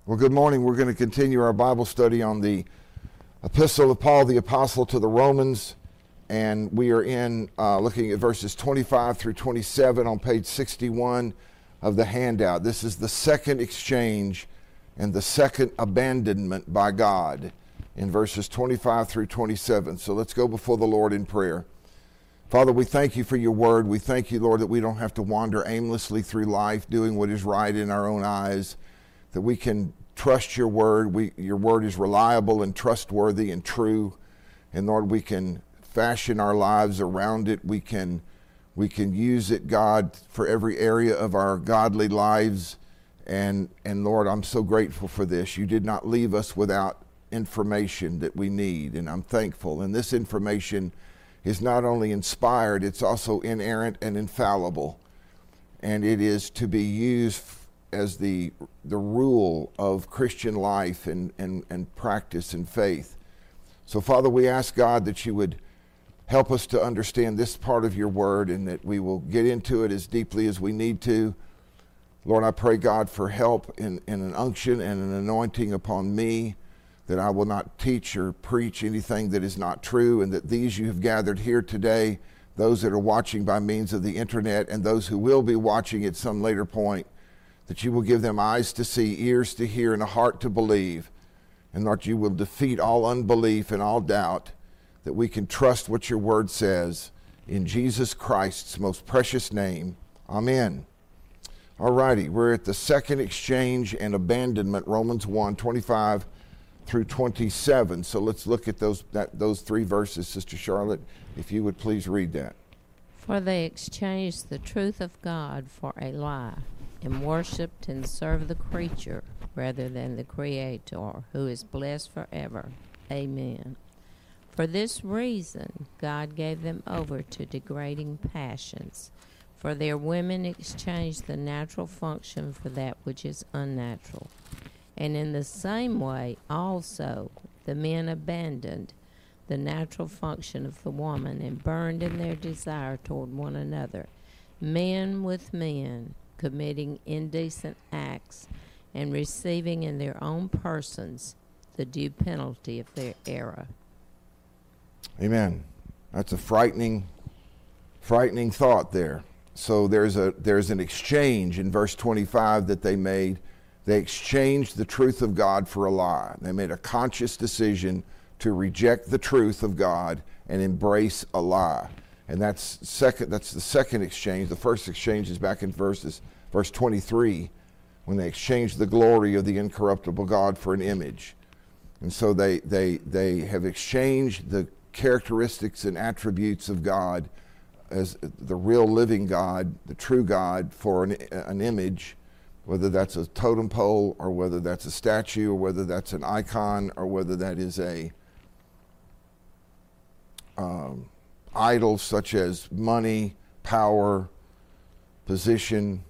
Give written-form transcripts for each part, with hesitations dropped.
Well, good morning. We're going to continue our Bible study on the Epistle of Paul the Apostle to the Romans, and we are looking at verses 25 through 27 on page 61 of the handout. This is the second exchange and the second abandonment by God in verses 25 through 27. So let's go before the Lord in prayer. Father, we thank you for your word. We thank you, Lord, that we don't have to wander aimlessly through life doing what is right in our own eyes, that we can trust your word. Your word is reliable and trustworthy and true. And Lord, we can fashion our lives around it. We can use it, God, for every area of our godly lives. And Lord, I'm so grateful for this. You did not leave us without information that we need, and I'm thankful. And this information is not only inspired, it's also inerrant and infallible. And it is to be used as the rule of Christian life and practice and faith. So Father, we ask God that you would help us to understand this part of your word and that we will get into it as deeply as we need to. Lord, I pray, God, for help in an unction and an anointing upon me, that I will not teach or preach anything that is not true, and that these you have gathered here today, those that are watching by means of the internet and those who will be watching at some later point, that you will give them eyes to see, ears to hear, and a heart to believe, and Lord, you will defeat all unbelief and all doubt, that we can trust what your word says. In Jesus Christ's most precious name, amen. All righty, we're at the second exchange and abandonment, Romans 1, 25 through 27. So let's look at those three verses. Sister Charlotte, if you would please read that. For they exchanged the truth of God for a lie, and worshipped and served the creature rather than the Creator, who is blessed forever. Amen. For this reason, God gave them over to degrading passions. For their women exchanged the natural function for that which is unnatural. And in the same way, also, the men abandoned the natural function of the woman and burned in their desire toward one another, men with men, committing indecent acts and receiving in their own persons the due penalty of their error. Amen. That's a frightening thought there. So there's an exchange in verse 25 that they made. They exchanged the truth of God for a lie. They made a conscious decision to reject the truth of God and embrace a lie. And that's the second exchange. The first exchange is back in verse 23, when they exchanged the glory of the incorruptible God for an image. And so they have exchanged the characteristics and attributes of God as the real living God, the true God, for an image, whether that's a totem pole or whether that's a statue or whether that's an icon or whether that is a idols such as money, power, position.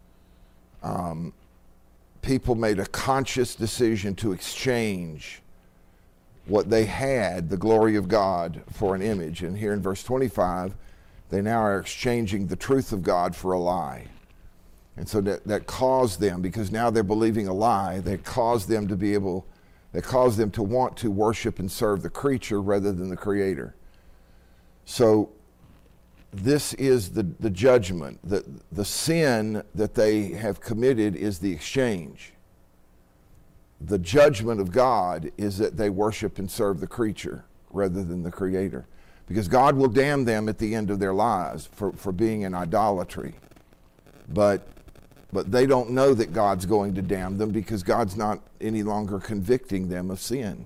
People made a conscious decision to exchange what they had, the glory of God, for an image. And here in verse 25, they now are exchanging the truth of God for a lie. And so that caused them, because now they're believing a lie, that caused them to want to worship and serve the creature rather than the Creator. So this is the judgment. The sin that they have committed is the exchange. The judgment of God is that they worship and serve the creature rather than the Creator. Because God will damn them at the end of their lives for being in idolatry. But they don't know that God's going to damn them because God's not any longer convicting them of sin.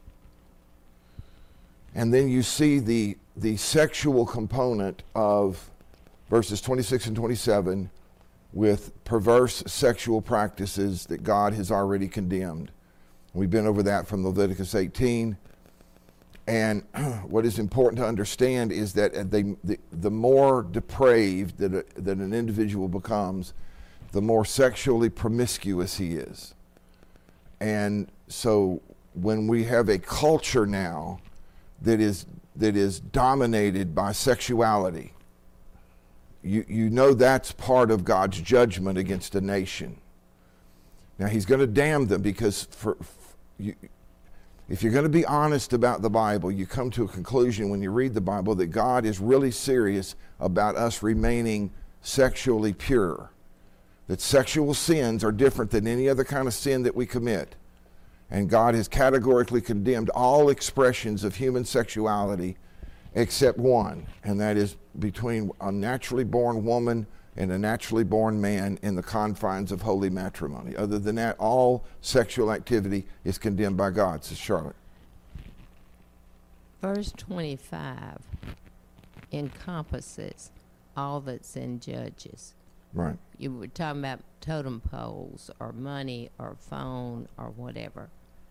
And then you see the sexual component of verses 26 and 27 with perverse sexual practices that God has already condemned. We've been over that from Leviticus 18. And what is important to understand is that the more depraved that an individual becomes, the more sexually promiscuous he is. And so when we have a culture now that is dominated by sexuality, you know that's part of God's judgment against a nation. Now, he's going to damn them because if you're going to be honest about the Bible, you come to a conclusion when you read the Bible that God is really serious about us remaining sexually pure. That sexual sins are different than any other kind of sin that we commit. And God has categorically condemned all expressions of human sexuality except one, and that is between a naturally born woman and a naturally born man in the confines of holy matrimony. Other than that, all sexual activity is condemned by God, says Charlotte. Verse 25 encompasses all that's in Judges. Right. You were talking about totem poles or money or phone or whatever.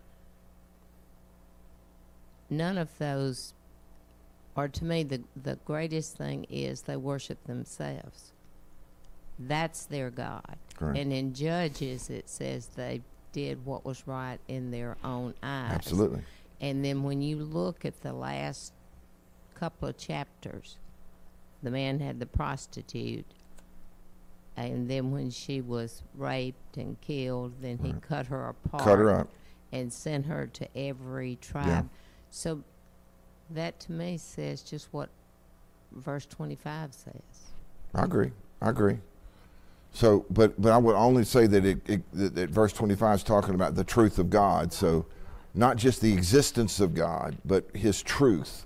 None of those, or to me, the greatest thing is they worship themselves. That's their God. Correct. And in Judges, it says they did what was right in their own eyes. Absolutely. And then when you look at the last couple of chapters, the man had the prostitute, and then when she was raped and killed, then he cut her apart. Cut her up. And sent her to every tribe. Yeah. So that to me says just what verse 25 says. I agree. So, but I would only say that that verse 25 is talking about the truth of God. So, not just the existence of God, but His truth.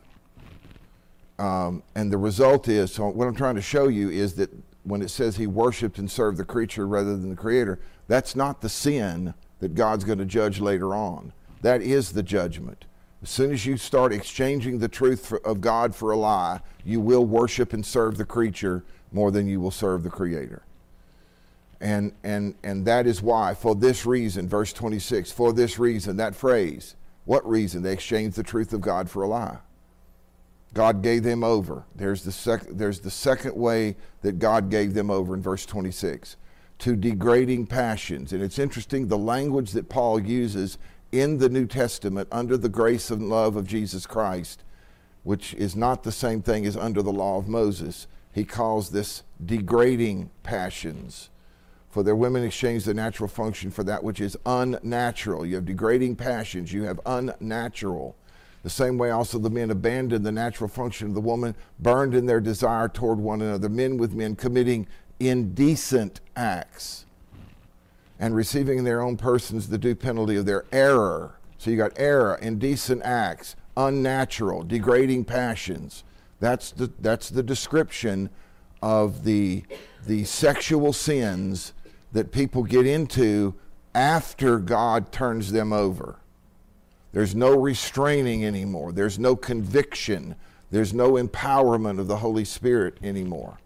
And the result is, so what I'm trying to show you is that when it says He worshipped and served the creature rather than the Creator, that's not the sin that God's going to judge later on. That is the judgment. As soon as you start exchanging the truth of God for a lie, you will worship and serve the creature more than you will serve the Creator. And that is why, for this reason, verse 26, for this reason, that phrase, what reason? They exchanged the truth of God for a lie. God gave them over. There's the second way that God gave them over in verse 26, to degrading passions. And it's interesting, the language that Paul uses in the New Testament under the grace and love of Jesus Christ, which is not the same thing as under the law of Moses. He calls this degrading passions. For their women exchange the natural function for that which is unnatural. You have degrading passions, you have unnatural. The same way also the men abandoned the natural function of the woman, burned in their desire toward one another, men with men committing indecent acts and receiving in their own persons the due penalty of their error. So you got error, indecent acts, unnatural, degrading passions. That's the description of the sexual sins that people get into after God turns them over. There's no restraining anymore. There's no conviction. There's no empowerment of the Holy Spirit anymore.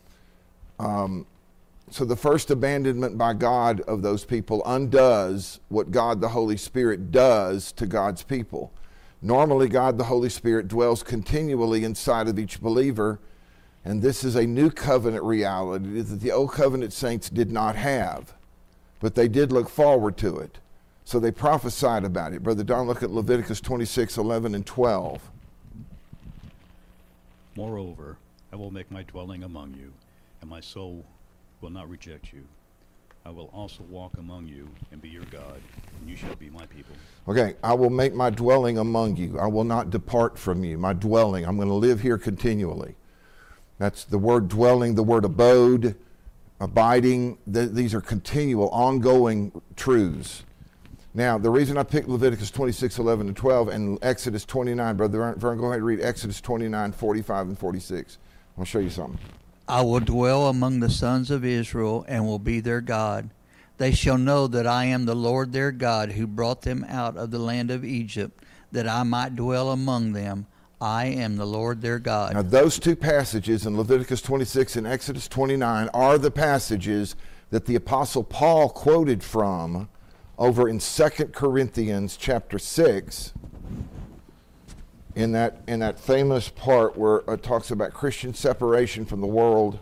So the first abandonment by God of those people undoes what God the Holy Spirit does to God's people. Normally, God the Holy Spirit dwells continually inside of each believer, and this is a new covenant reality that the old covenant saints did not have, but they did look forward to it. So they prophesied about it. Brother Don, look at Leviticus 26, 11, and 12. Moreover, I will make my dwelling among you, and my soul will not reject you. I will also walk among you and be your God, and you shall be my people. Okay, I will make my dwelling among you. I will not depart from you. My dwelling, I'm going to live here continually. That's the word dwelling, the word abode, abiding. These are continual, ongoing truths. Now, the reason I picked Leviticus 26, 11, and 12 and Exodus 29, Brother Vern, go ahead and read Exodus 29, 45, and 46. I'll show you something. I will dwell among the sons of Israel and will be their God. They shall know that I am the Lord their God who brought them out of the land of Egypt, that I might dwell among them. I am the Lord their God. Now, those two passages in Leviticus 26 and Exodus 29 are the passages that the Apostle Paul quoted from over in 2 Corinthians chapter 6, in that famous part where it talks about Christian separation from the world.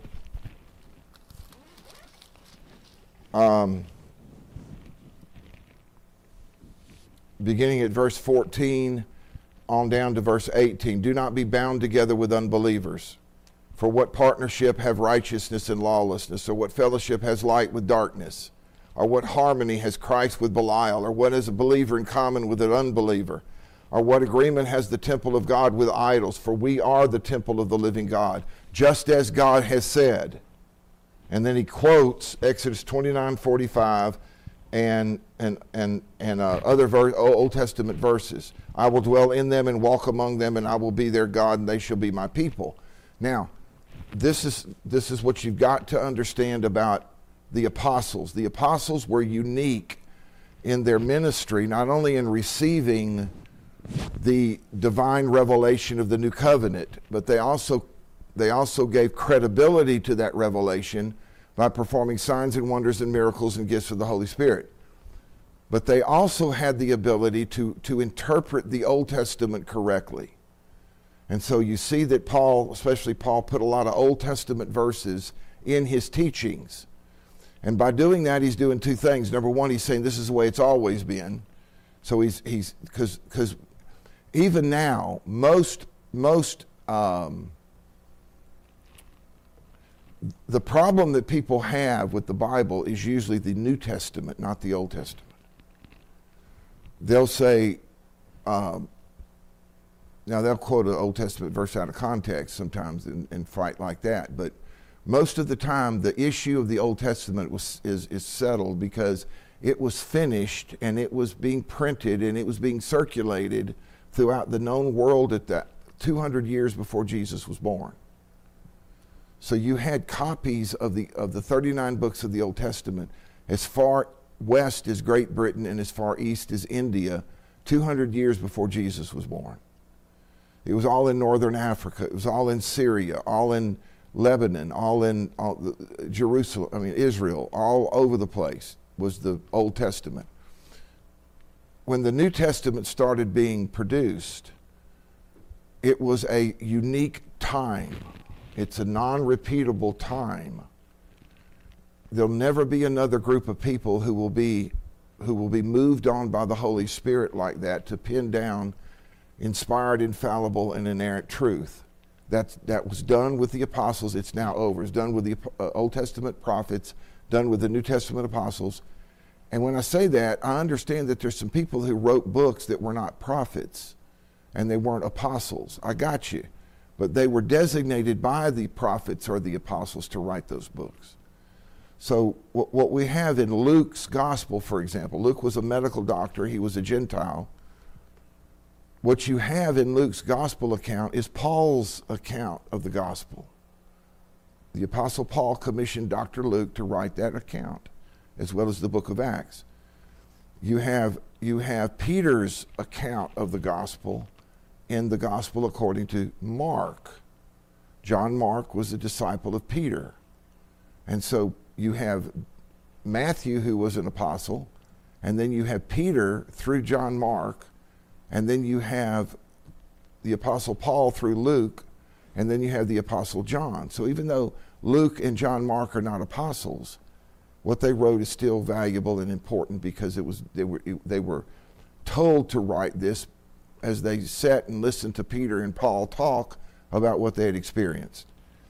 Beginning at verse 14 on down to verse 18. Do not be bound together with unbelievers. For what partnership have righteousness and lawlessness? Or what fellowship has light with darkness? Or what harmony has Christ with Belial? Or what has a believer in common with an unbeliever? Or what agreement has the temple of God with idols? For we are the temple of the living God, just as God has said. And then he quotes Exodus 29:45 and other Old Testament verses. I will dwell in them and walk among them, and I will be their God, and they shall be my people. Now, this is what you've got to understand about the apostles. The apostles were unique in their ministry, not only in receiving the divine revelation of the new covenant, but they also gave credibility to that revelation by performing signs and wonders and miracles and gifts of the Holy Spirit. But they also had the ability to interpret the Old Testament correctly. And so you see that Paul, especially Paul, put a lot of Old Testament verses in his teachings. And by doing that, he's doing two things. Number one, he's saying this is the way it's always been. So he's because even now, most the problem that people have with the Bible is usually the New Testament, not the Old Testament. They'll say, now they'll quote an Old Testament verse out of context sometimes and fight like that, but most of the time the issue of the Old Testament is settled because it was finished and it was being printed and it was being circulated throughout the known world at that 200 years before Jesus was born. So you had copies of the 39 books of the Old Testament as far west as Great Britain and as far east as India 200 years before Jesus was born. It was all in northern Africa. It was all in Syria, all in Lebanon, all in Jerusalem, Israel, all over the place was the Old Testament. When the New Testament started being produced, it was a unique time. It's a non-repeatable time. There'll never be another group of people who will be moved on by the Holy Spirit like that to pin down inspired, infallible, and inerrant truth. That was done with the apostles. It's now over. It's done with the Old Testament prophets, done with the New Testament apostles. And when I say that, I understand that there's some people who wrote books that were not prophets and they weren't apostles. I got you. But they were designated by the prophets or the apostles to write those books. So what we have in Luke's gospel, for example, Luke was a medical doctor. He was a Gentile. What you have in Luke's gospel account is Paul's account of the gospel. The Apostle Paul commissioned Dr. Luke to write that account, as well as the book of Acts. You have Peter's account of the gospel in the gospel according to Mark. John Mark was a disciple of Peter. And so you have Matthew, who was an apostle, and then you have Peter through John Mark, and then you have the Apostle Paul through Luke, and then you have the Apostle John. So even though Luke and John Mark are not apostles, what they wrote is still valuable and important because they were told to write this as they sat and listened to Peter and Paul talk about what they had experienced.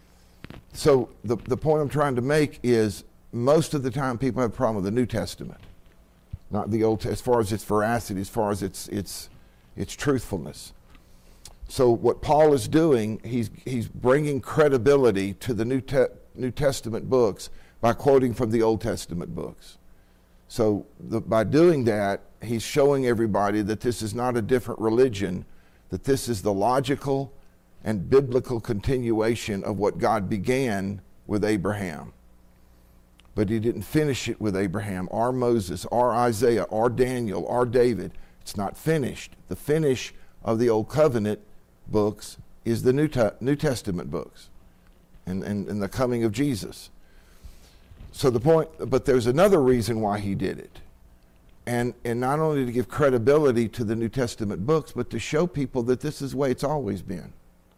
So the point I'm trying to make is most of the time people have a problem with the New Testament, not the Old Testament, as far as its veracity, as far as its truthfulness. So what Paul is doing, he's bringing credibility to the New Testament books by quoting from the Old Testament books. So by doing that, he's showing everybody that this is not a different religion, that this is the logical and biblical continuation of what God began with Abraham. But he didn't finish it with Abraham or Moses or Isaiah or Daniel or David. It's not finished. The finish of the Old Covenant books is the New Testament books and the coming of Jesus. So the point, but there's another reason why he did it. And not only to give credibility to the New Testament books, but to show people that this is the way it's always been.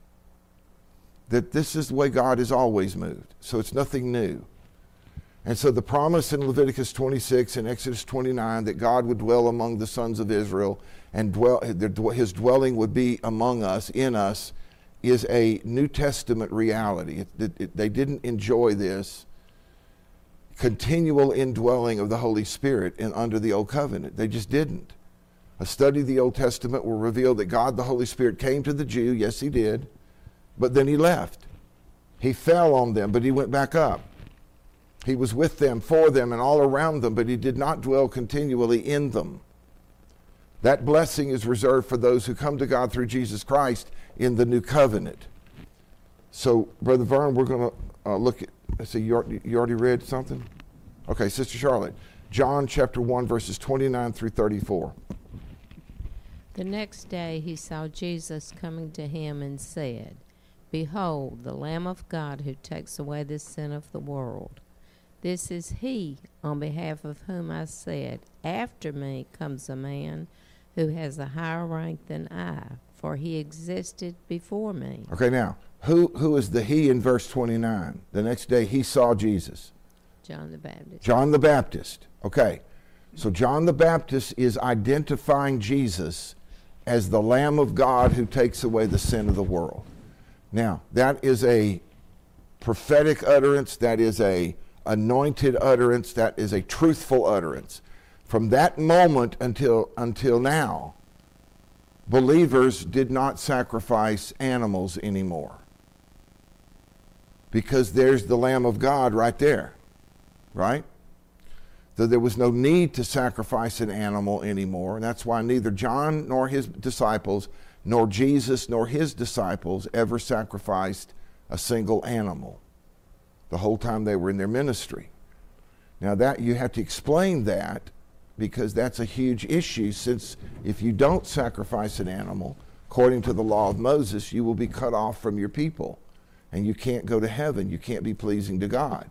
That this is the way God has always moved. So it's nothing new. And so the promise in Leviticus 26 and Exodus 29 that God would dwell among the sons of Israel and his dwelling would be among us, in us, is a New Testament reality. They didn't enjoy this continual indwelling of the Holy Spirit under the Old Covenant. They just didn't. A study of the Old Testament will reveal that God, the Holy Spirit, came to the Jew. Yes, he did. But then he left. He fell on them, but he went back up. He was with them, for them, and all around them, but he did not dwell continually in them. That blessing is reserved for those who come to God through Jesus Christ in the new covenant. So, Brother Vern, we're going to look at, let's see, you already read something? Okay, Sister Charlotte. John chapter 1, verses 29 through 34. The next day he saw Jesus coming to him and said, Behold, the Lamb of God who takes away the sin of the world. This is he on behalf of whom I said, After me comes a man who has a higher rank than I, for he existed before me. Okay, now, who is the he in verse 29? The next day he saw Jesus. John the Baptist. John the Baptist. Okay, so John the Baptist is identifying Jesus as the Lamb of God who takes away the sin of the world. Now, that is a prophetic utterance, that is a anointed utterance, that is a truthful utterance. From that moment until now, believers did not sacrifice animals anymore. Because there's the Lamb of God right there, right? That there was no need to sacrifice an animal anymore. And that's why neither John nor his disciples, nor Jesus nor his disciples ever sacrificed a single animal the whole time they were in their ministry. Now that you have to explain that, because that's a huge issue, since if you don't sacrifice an animal, according to the law of Moses, you will be cut off from your people, and you can't go to heaven. You can't be pleasing to God.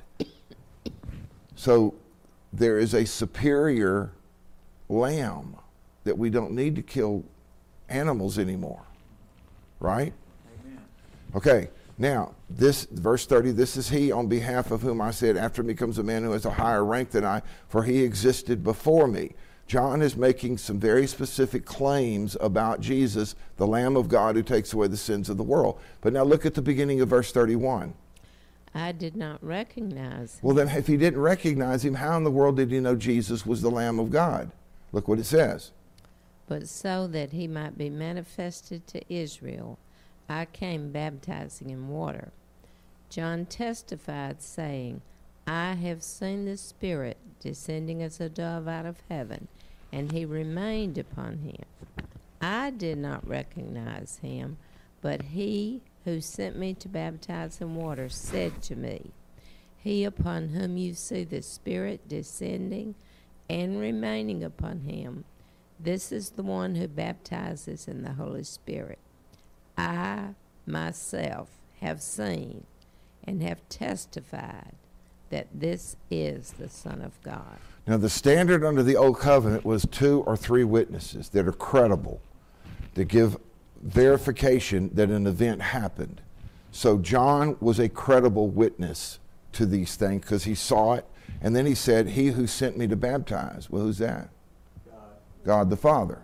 So there is a superior lamb that we don't need to kill animals anymore, right? Amen. Okay, now, this verse 30, this is he on behalf of whom I said, After me comes a man who has a higher rank than I, for he existed before me. John is making some very specific claims about Jesus, the Lamb of God who takes away the sins of the world. But now look at the beginning of verse 31. I did not recognize him. Well, then if he didn't recognize him, how in the world did he know Jesus was the Lamb of God? Look what it says. But so that he might be manifested to Israel, I came baptizing in water. John testified, saying, I have seen the Spirit descending as a dove out of heaven, and he remained upon him. I did not recognize him, but he who sent me to baptize in water said to me, He upon whom you see the Spirit descending and remaining upon him, this is the one who baptizes in the Holy Spirit. I myself have seen and have testified that this is the Son of God. Now, the standard under the Old Covenant was 2 or 3 witnesses that are credible, that give verification that an event happened. So John was a credible witness to these things because he saw it. And then he said, He who sent me to baptize. Well, who's that? God the Father.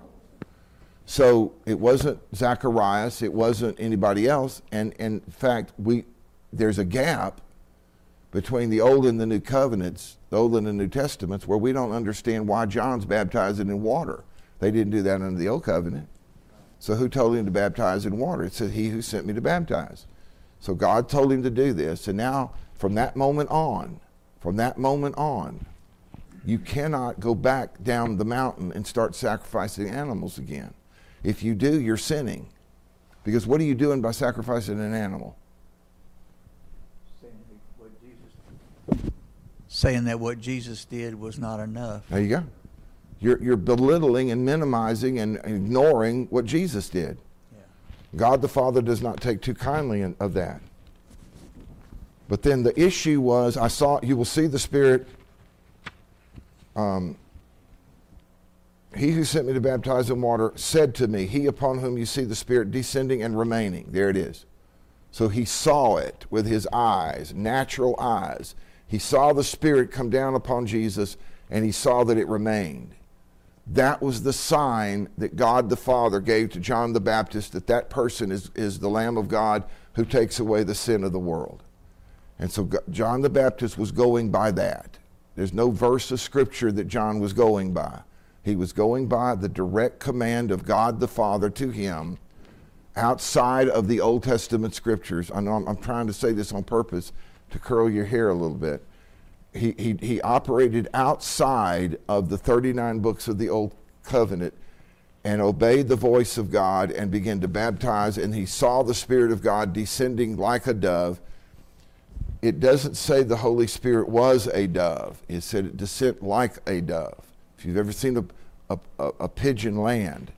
So it wasn't Zacharias, it wasn't anybody else. And in fact, there's a gap between the Old and the New Covenants, the Old and the New Testaments, where we don't understand why John's baptizing in water. They didn't do that under the Old Covenant. So who told him to baptize in water? It said, He who sent me to baptize. So God told him to do this. And now, from that moment on, you cannot go back down the mountain and start sacrificing animals again. If you do, you're sinning. Because what are you doing by sacrificing an animal? Saying that what Jesus did was not enough. There you go. You're belittling and minimizing and ignoring what Jesus did. Yeah. God the Father does not take too kindly of that. But then the issue was, you will see the Spirit, He who sent me to baptize in water said to me, He upon whom you see the Spirit descending and remaining. There it is. So he saw it with his eyes, natural eyes. He saw the Spirit come down upon Jesus, and he saw that it remained. That was the sign that God the Father gave to John the Baptist, that person is the Lamb of God who takes away the sin of the world. And so John the Baptist was going by that. There's no verse of Scripture that John was going by. He was going by the direct command of God the Father to him outside of the Old Testament Scriptures. I know I'm trying to say this on purpose to curl your hair a little bit. He operated outside of the 39 books of the Old Covenant and obeyed the voice of God and began to baptize, and he saw the Spirit of God descending like a dove. It doesn't say the Holy Spirit was a dove. It said it descended like a dove. If you've ever seen a pigeon land.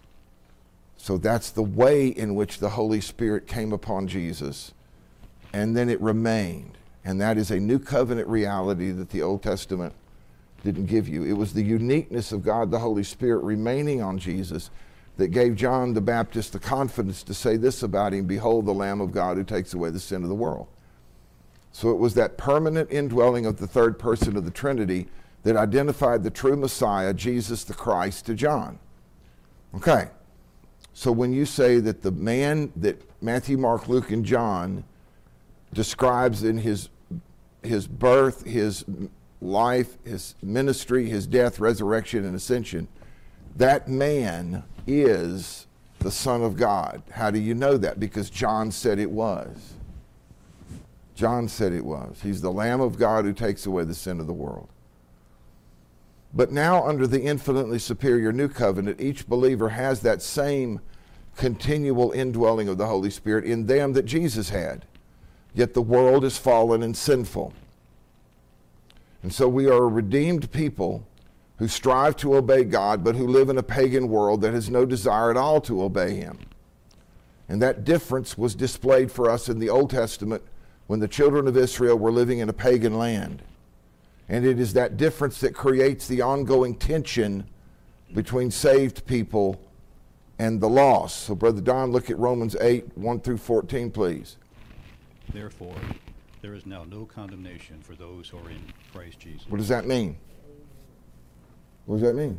So that's the way in which the Holy Spirit came upon Jesus, and then it remained. And that is a new covenant reality that the Old Testament didn't give you. It was the uniqueness of God the Holy Spirit remaining on Jesus that gave John the Baptist the confidence to say this about him: behold the Lamb of God who takes away the sin of the world. So it was that permanent indwelling of the third person of the Trinity that identified the true Messiah, Jesus the Christ, to John. Okay, so when you say that the man that Matthew, Mark, Luke, and John describes in his birth, his life, his ministry, his death, resurrection, and ascension, that man is the Son of God. How do you know that? Because John said it was. John said it was. He's the Lamb of God who takes away the sin of the world. But now, under the infinitely superior new covenant, each believer has that same continual indwelling of the Holy Spirit in them that Jesus had. Yet the world is fallen and sinful. And so we are a redeemed people who strive to obey God, but who live in a pagan world that has no desire at all to obey him. And that difference was displayed for us in the Old Testament when the children of Israel were living in a pagan land. And it is that difference that creates the ongoing tension between saved people and the lost. So, Brother Don, look at Romans 8, 1 through 14, please. Therefore, there is now no condemnation for those who are in Christ Jesus. What does that mean? What does that mean?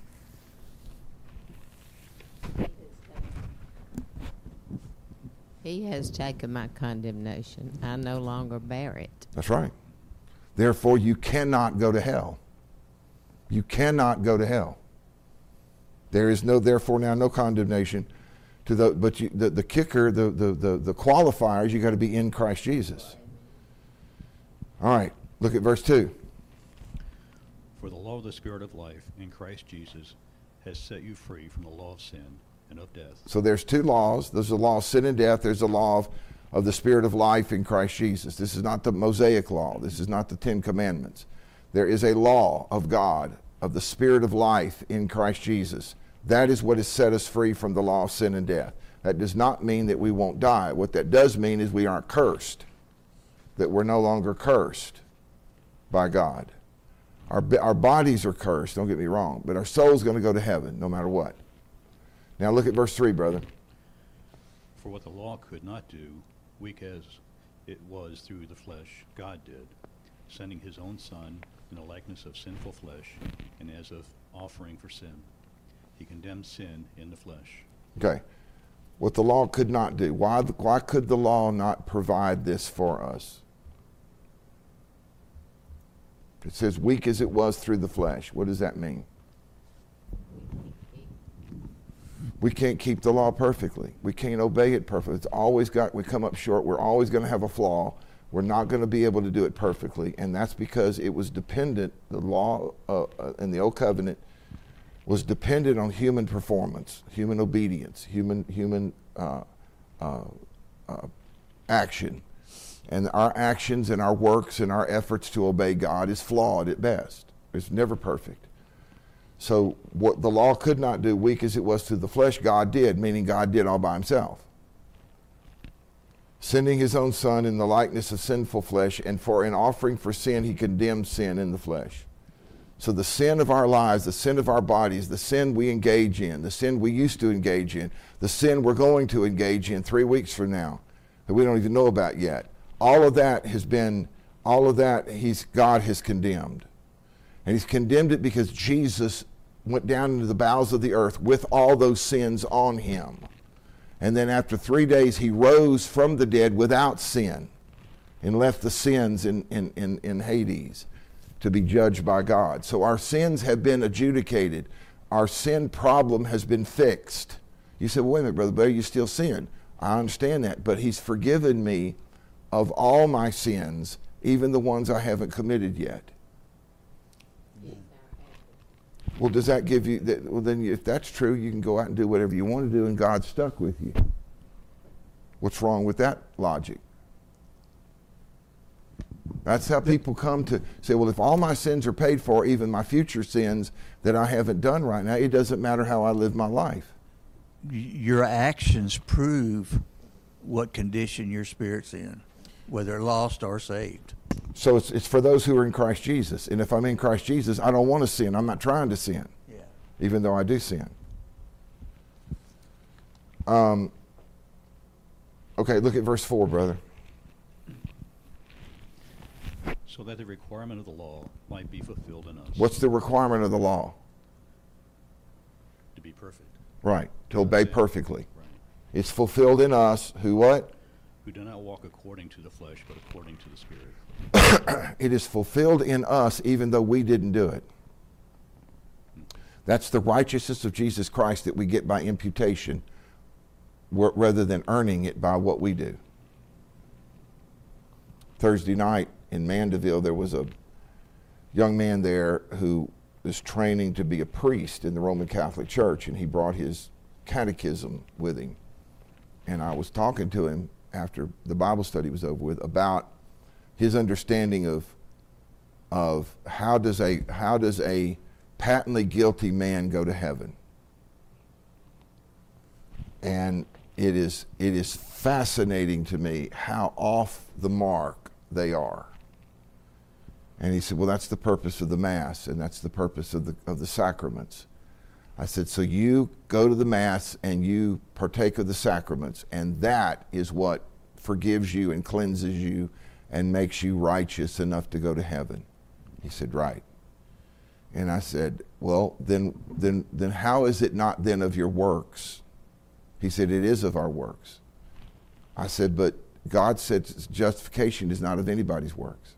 He has taken my condemnation. I no longer bear it. That's right. Therefore, you cannot go to hell. You cannot go to hell. There is no, therefore, now no condemnation to the kicker, the qualifiers. You got to be in Christ Jesus. All right, look at verse 2. For the law of the Spirit of life in Christ Jesus has set you free from the law of sin and of death. So there's two laws. There's the law of sin and death. There's the law of the Spirit of life in Christ Jesus. This is not the Mosaic law. This is not the Ten Commandments. There is a law of God, of the Spirit of life in Christ Jesus. That is what has set us free from the law of sin and death. That does not mean that we won't die. What that does mean is we aren't cursed, that we're no longer cursed by God. Our bodies are cursed, don't get me wrong, but our soul's going to go to heaven no matter what. Now look at verse 3, brother. For what the law could not do, weak as it was through the flesh, God did, sending his own Son in the likeness of sinful flesh and as of offering for sin. He condemned sin in the flesh. Okay. What the law could not do. Why could the law not provide this for us? It says, weak as it was through the flesh. What does that mean? We can't keep the law perfectly. We can't obey it perfectly. It's always we come up short. We're always going to have a flaw. We're not going to be able to do it perfectly. And that's because it was dependent, the law in the Old Covenant was dependent on human performance, human obedience, human action. And our actions and our works and our efforts to obey God is flawed at best. It's never perfect. So what the law could not do, weak as it was through the flesh, God did, meaning God did all by himself. Sending his own Son in the likeness of sinful flesh, and for an offering for sin, he condemned sin in the flesh. So the sin of our lives, the sin of our bodies, the sin we engage in, the sin we used to engage in, the sin we're going to engage in 3 weeks from now that we don't even know about yet, all of that God has condemned. And he's condemned it because Jesus went down into the bowels of the earth with all those sins on him. And then after 3 days, he rose from the dead without sin and left the sins in Hades. to be judged by God. So our sins have been adjudicated. Our sin problem has been fixed. You said, well, wait a minute, Brother Blair, you still sin. I understand that, but he's forgiven me of all my sins, even the ones I haven't committed yet. Well, does that give you, well then if that's true, you can go out and do whatever you want to do and God's stuck with you. What's wrong with that logic? That's how people come to say, well, if all my sins are paid for, even my future sins that I haven't done right now, it doesn't matter how I live my life. Your actions prove what condition your spirit's in, whether lost or saved. So it's for those who are in Christ Jesus. And if I'm in Christ Jesus, I don't want to sin. I'm not trying to sin, even though I do sin. Okay, look at verse 4, brother. So that the requirement of the law might be fulfilled in us. What's the requirement of the law? To be perfect. Right, to obey perfectly. Right. It's fulfilled in us, who what? Who do not walk according to the flesh, but according to the Spirit. It is fulfilled in us even though we didn't do it. That's the righteousness of Jesus Christ that we get by imputation rather than earning it by what we do. Thursday night in Mandeville, there was a young man there who was training to be a priest in the Roman Catholic Church, and he brought his catechism with him. And I was talking to him after the Bible study was over with about his understanding of how does a patently guilty man go to heaven. And it is fascinating to me how off the mark they are. And he said, well, that's the purpose of the Mass, and that's the purpose of the sacraments. I said, so you go to the Mass and you partake of the sacraments, and that is what forgives you and cleanses you and makes you righteous enough to go to heaven. He said, right. And I said, well, then how is it not then of your works? He said, it is of our works. I said, but God said justification is not of anybody's works.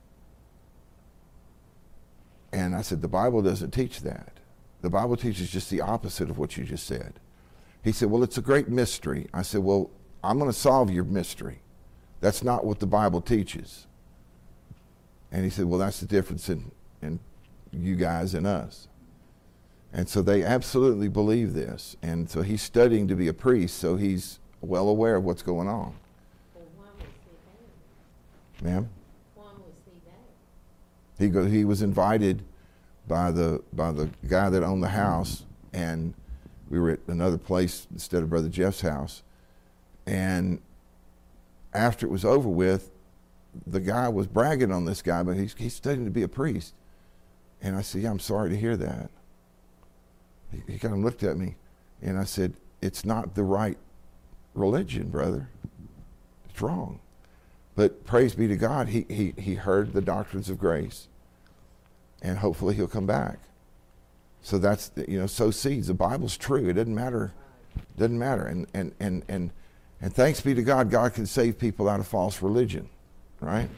And I said, the Bible doesn't teach that. The Bible teaches just the opposite of what you just said. He said, well, it's a great mystery. I said, well, I'm going to solve your mystery. That's not what the Bible teaches. And he said, well, that's the difference in you guys and us. And so they absolutely believe this. And so he's studying to be a priest, so he's well aware of what's going on. Well, when was he there? Ma'am? When was he there? He was invited by the guy that owned the house, and we were at another place instead of Brother Jeff's house. And after it was over with, the guy was bragging on this guy, but he's studying to be a priest. And I said, yeah, I'm sorry to hear that. He kind of looked at me, and I said, it's not the right religion, brother. It's wrong. But praise be to God, he heard the doctrines of grace, and hopefully he'll come back. So that's, sow seeds. The Bible's true. It doesn't matter. Doesn't matter. And thanks be to God, God can save people out of false religion, right?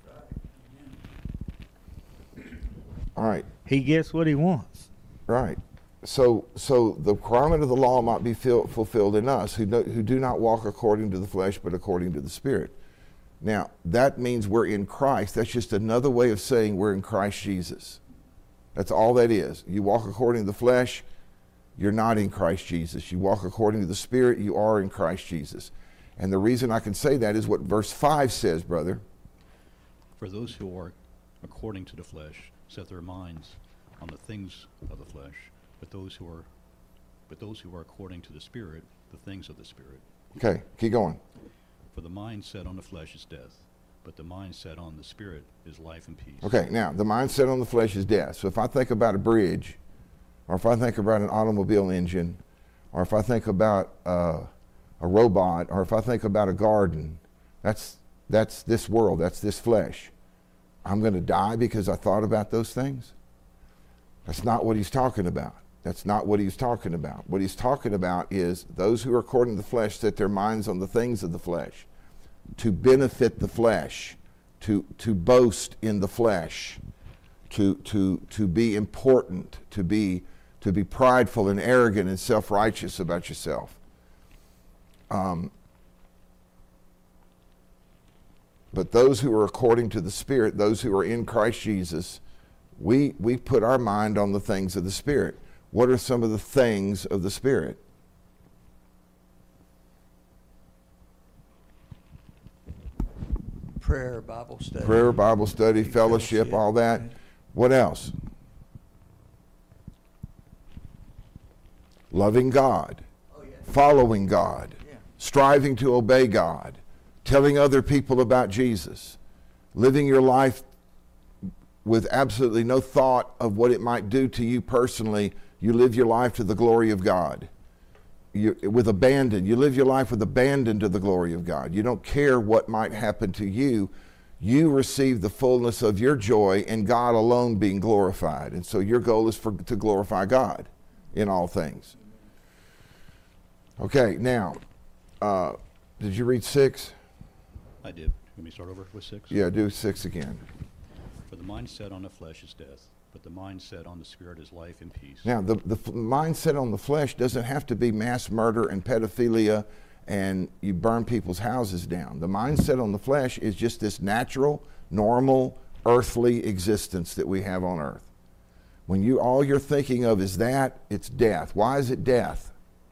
All right. He gets what he wants. Right. So the requirement of the law might be fulfilled in us who do not walk according to the flesh, but according to the Spirit. Now, that means we're in Christ. That's just another way of saying we're in Christ Jesus. That's all that is. You walk according to the flesh, you're not in Christ Jesus. You walk according to the Spirit, you are in Christ Jesus. And the reason I can say that is what verse 5 says, brother. For those who are according to the flesh set their minds on the things of the flesh, but those who are according to the Spirit, the things of the Spirit. Okay, keep going. For the mind set on the flesh is death, but the mind set on the Spirit is life and peace. Okay, now, the mind set on the flesh is death. So if I think about a bridge, or if I think about an automobile engine, or if I think about a robot, or if I think about a garden, that's this world, that's this flesh. I'm going to die because I thought about those things? That's not what he's talking about. That's not what he's talking about. What he's talking about is those who are according to the flesh set their minds on the things of the flesh, to benefit the flesh, to boast in the flesh. to be important, to be prideful and arrogant and self-righteous about yourself. But those who are according to the Spirit, those who are in Christ Jesus, we put our mind on the things of the Spirit. What are some of the things of the Spirit? Prayer, Bible study. Prayer, Bible study, fellowship, all that. Right. What else? Loving God, Oh, yeah. following God, Yeah. striving to obey God, telling other people about Jesus, living your life with absolutely no thought of what it might do to you personally. You live your life to the glory of God. With abandon. You live your life with abandon to the glory of God. You don't care what might happen to you. You receive the fullness of your joy and God alone being glorified. And so your goal is to glorify God in all things. Okay, now, did you read 6? I did. Let me start over with 6? Yeah, do 6 again. For the mind set on the flesh is death, but the mind set on the Spirit is life and peace. Now, the mindset on the flesh doesn't have to be mass murder and pedophilia and you burn people's houses down. The mindset on the flesh is just this natural, normal, earthly existence that we have on earth. When all you're thinking of is that, it's death. Why is it death?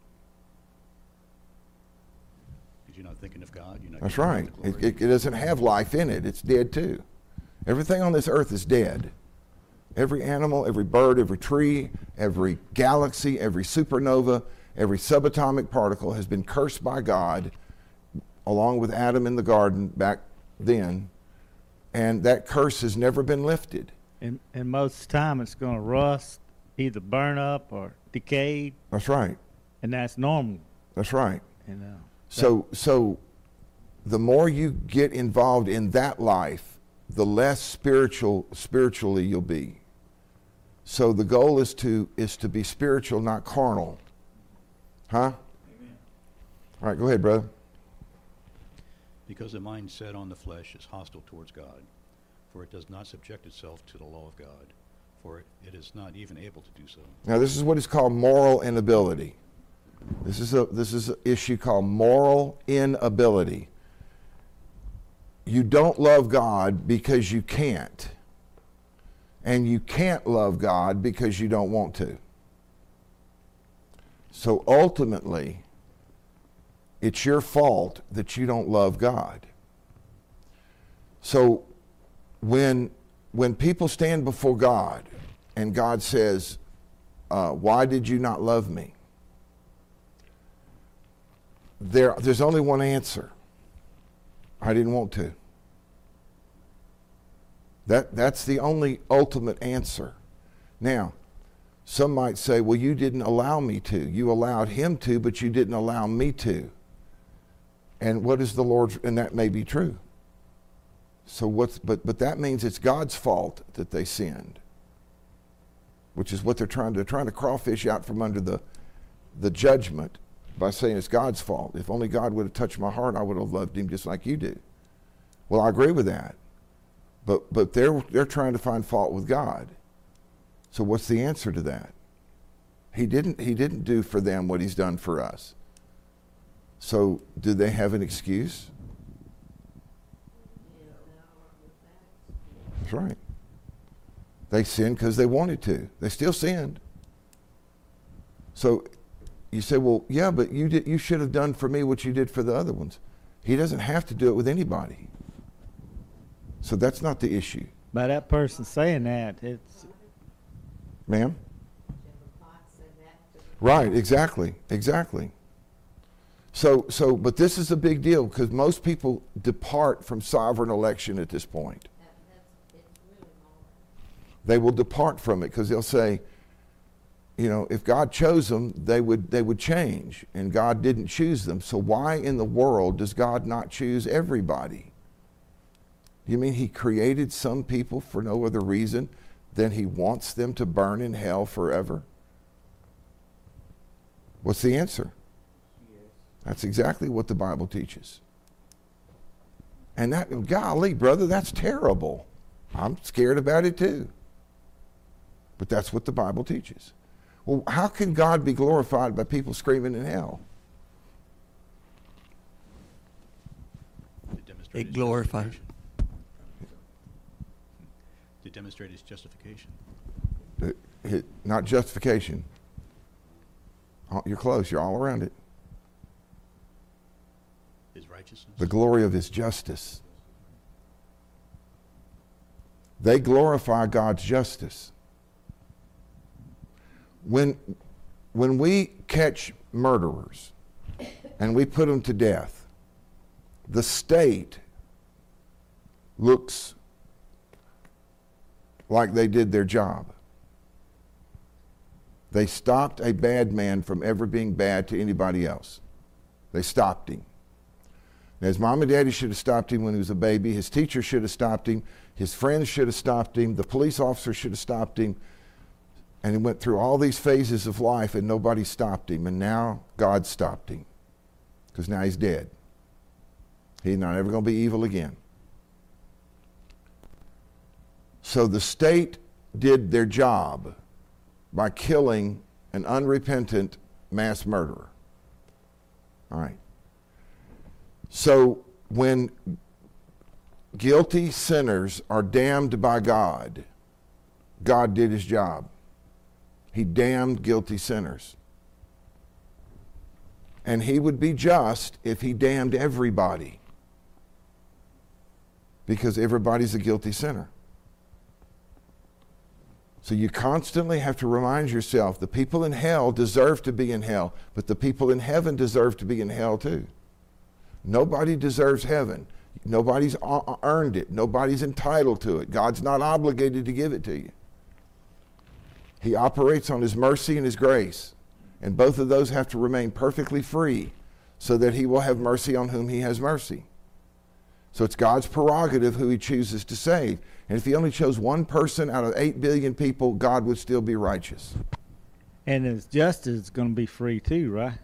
Because you're not thinking of God. You're not That's giving right. Him the glory. It doesn't have life in it. It's dead too. Everything on this earth is dead. Every animal, every bird, every tree, every galaxy, every supernova, every subatomic particle has been cursed by God along with Adam in the garden back then, and that curse has never been lifted. And most of the time it's going to rust, either burn up or decay, That's right. and that's normal. That's right. You know. So the more you get involved in that life, the less spiritually you'll be. So the goal is to be spiritual, not carnal. Huh? Amen. All right, go ahead, brother. Because the mind set on the flesh is hostile towards God, for it does not subject itself to the law of God, for it is not even able to do so. Now this is what is called moral inability. This is an issue called moral inability. You don't love God because you can't. And you can't love God because you don't want to. So ultimately, it's your fault that you don't love God. So when people stand before God and God says, why did you not love me? There's only one answer. I didn't want to. That's the only ultimate answer. Now, some might say, well, you didn't allow me to. You allowed him to, but you didn't allow me to. And what is the Lord's, and that may be true. So but that means it's God's fault that they sinned, which is what they're trying to crawfish out from under the judgment by saying it's God's fault. If only God would have touched my heart, I would have loved him just like you do. Well, I agree with that. But they're trying to find fault with God. So what's the answer to that? He didn't do for them what he's done for us. So do they have an excuse? That's right. They sinned because they wanted to. They still sinned. So you say, well, yeah, but you should have done for me what you did for the other ones. He doesn't have to do it with anybody. So that's not the issue. By that person saying that, it's Ma'am? Right, exactly. So, but this is a big deal because most people depart from sovereign election at this point. They will depart from it because they'll say, you know, if God chose them, they would change, and God didn't choose them. So why in the world does God not choose everybody? You mean he created some people for no other reason than he wants them to burn in hell forever? What's the answer? That's exactly what the Bible teaches. And that, golly, brother, that's terrible. I'm scared about it too. But that's what the Bible teaches. Well, how can God be glorified by people screaming in hell? It glorifies. To demonstrate his justification. Not justification. You're close. You're all around it. His righteousness. The glory of his justice. They glorify God's justice. When we catch murderers and we put them to death, the state looks like they did their job. They stopped a bad man from ever being bad to anybody else. They stopped him. Now, his mom and daddy should have stopped him when he was a baby. His teacher should have stopped him. His friends should have stopped him. The police officer should have stopped him. And he went through all these phases of life and nobody stopped him. And now God stopped him. Because now he's dead. He's not ever going to be evil again. So the state did their job by killing an unrepentant mass murderer. All right. So when guilty sinners are damned by God, God did his job. He damned guilty sinners. And he would be just if he damned everybody. Because everybody's a guilty sinner. So you constantly have to remind yourself the people in hell deserve to be in hell, but the people in heaven deserve to be in hell too. Nobody deserves heaven. Nobody's earned it. Nobody's entitled to it. God's not obligated to give it to you. He operates on his mercy and his grace. And both of those have to remain perfectly free so that he will have mercy on whom he has mercy. So it's God's prerogative who he chooses to save. And if he only chose one person out of 8 billion people, God would still be righteous. And his justice is going to be free too, right?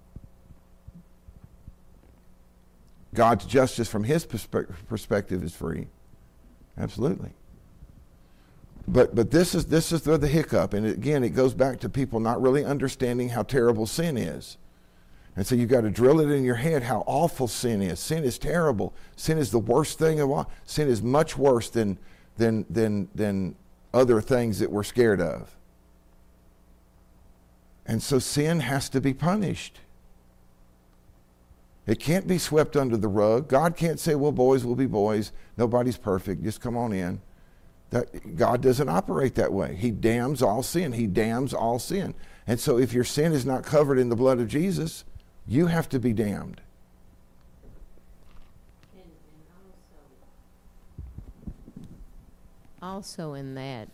God's justice from his perspective is free. Absolutely. But this is the hiccup. And again, it goes back to people not really understanding how terrible sin is. And so you've got to drill it in your head how awful sin is. Sin is terrible. Sin is the worst thing of all. Sin is much worse than other things that we're scared of. And so sin has to be punished. It can't be swept under the rug. God can't say, well, boys will be boys. Nobody's perfect. Just come on in. God doesn't operate that way. He damns all sin. He damns all sin. And so if your sin is not covered in the blood of Jesus, you have to be damned. And also in that,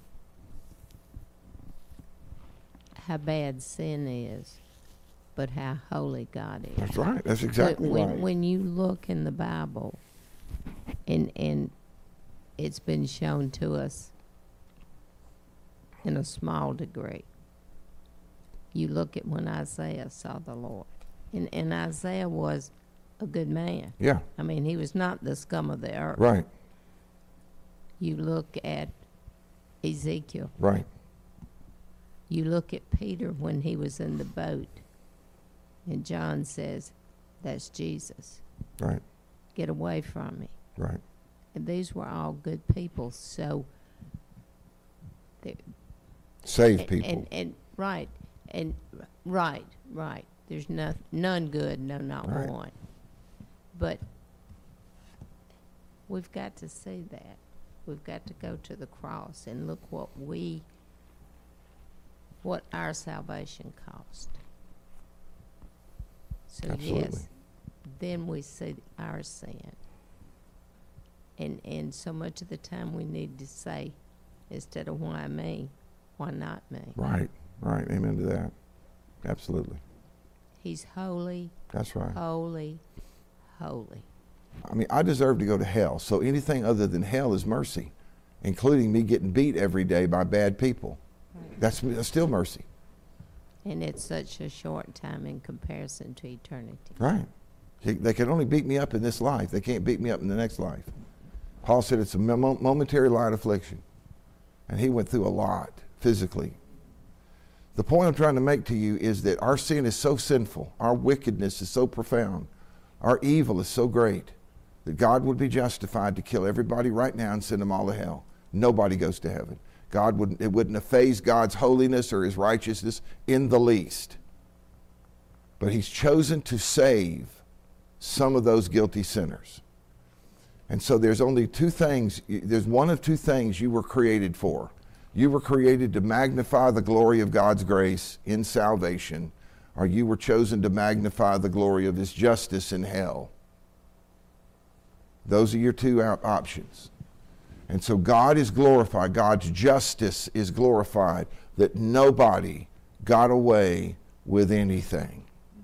how bad sin is, but how holy God is. That's right. That's exactly right. When you look in the Bible, and it's been shown to us in a small degree. You look at when Isaiah saw the Lord. And Isaiah was a good man. Yeah. I mean, he was not the scum of the earth. Right. You look at Ezekiel. Right. You look at Peter when he was in the boat. And John says, that's Jesus. Right. Get away from me. Right. And these were all good people. So, save people. And right. And right. There's none good, no, not Right. one. But we've got to see that. We've got to go to the cross and look what our salvation cost. So Absolutely. yes, then we see our sin. And so much of the time we need to say, instead of why me, why not me? Right. Amen to that. Absolutely. He's holy. That's right. Holy, holy. I mean, I deserve to go to hell. So anything other than hell is mercy, including me getting beat every day by bad people. Right. That's still mercy. And it's such a short time in comparison to eternity. Right. They can only beat me up in this life. They can't beat me up in the next life. Paul said it's a momentary light affliction. And he went through a lot. physically. The point I'm trying to make to you is that our sin is so sinful, our wickedness is so profound, our evil is so great, that God would be justified to kill everybody right now and send them all to hell. Nobody goes to heaven. It wouldn't have phased God's holiness or his righteousness in the least. But he's chosen to save some of those guilty sinners. And so there's only two things, there's one of two things you were created for. You were created to magnify the glory of God's grace in salvation, or you were chosen to magnify the glory of his justice in hell. Those are your two options. And so God is glorified. God's justice is glorified, that nobody got away with anything.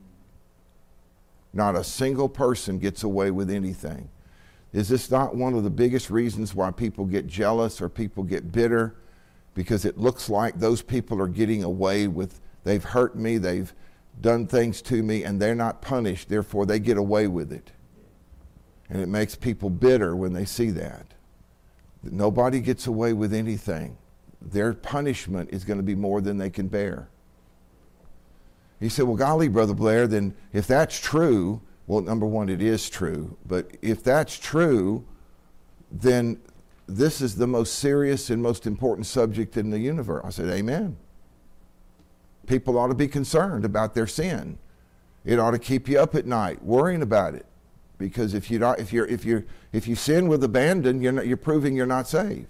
Not a single person gets away with anything. Is this not one of the biggest reasons why people get jealous or people get bitter? Because it looks like those people are getting away with, they've hurt me, they've done things to me, and they're not punished, therefore they get away with it. And it makes people bitter when they see that. Nobody gets away with anything. Their punishment is going to be more than they can bear. He said, well, golly, Brother Blair, then if that's true, well, number one, it is true. But if that's true, then this is the most serious and most important subject in the universe. I said, amen. People ought to be concerned about their sin. It ought to keep you up at night worrying about it. Because if you sin with abandon, you're proving you're not saved.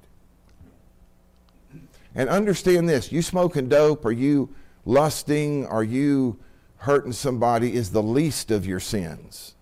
And understand this: you smoking dope, or you lusting, or you hurting somebody is the least of your sins.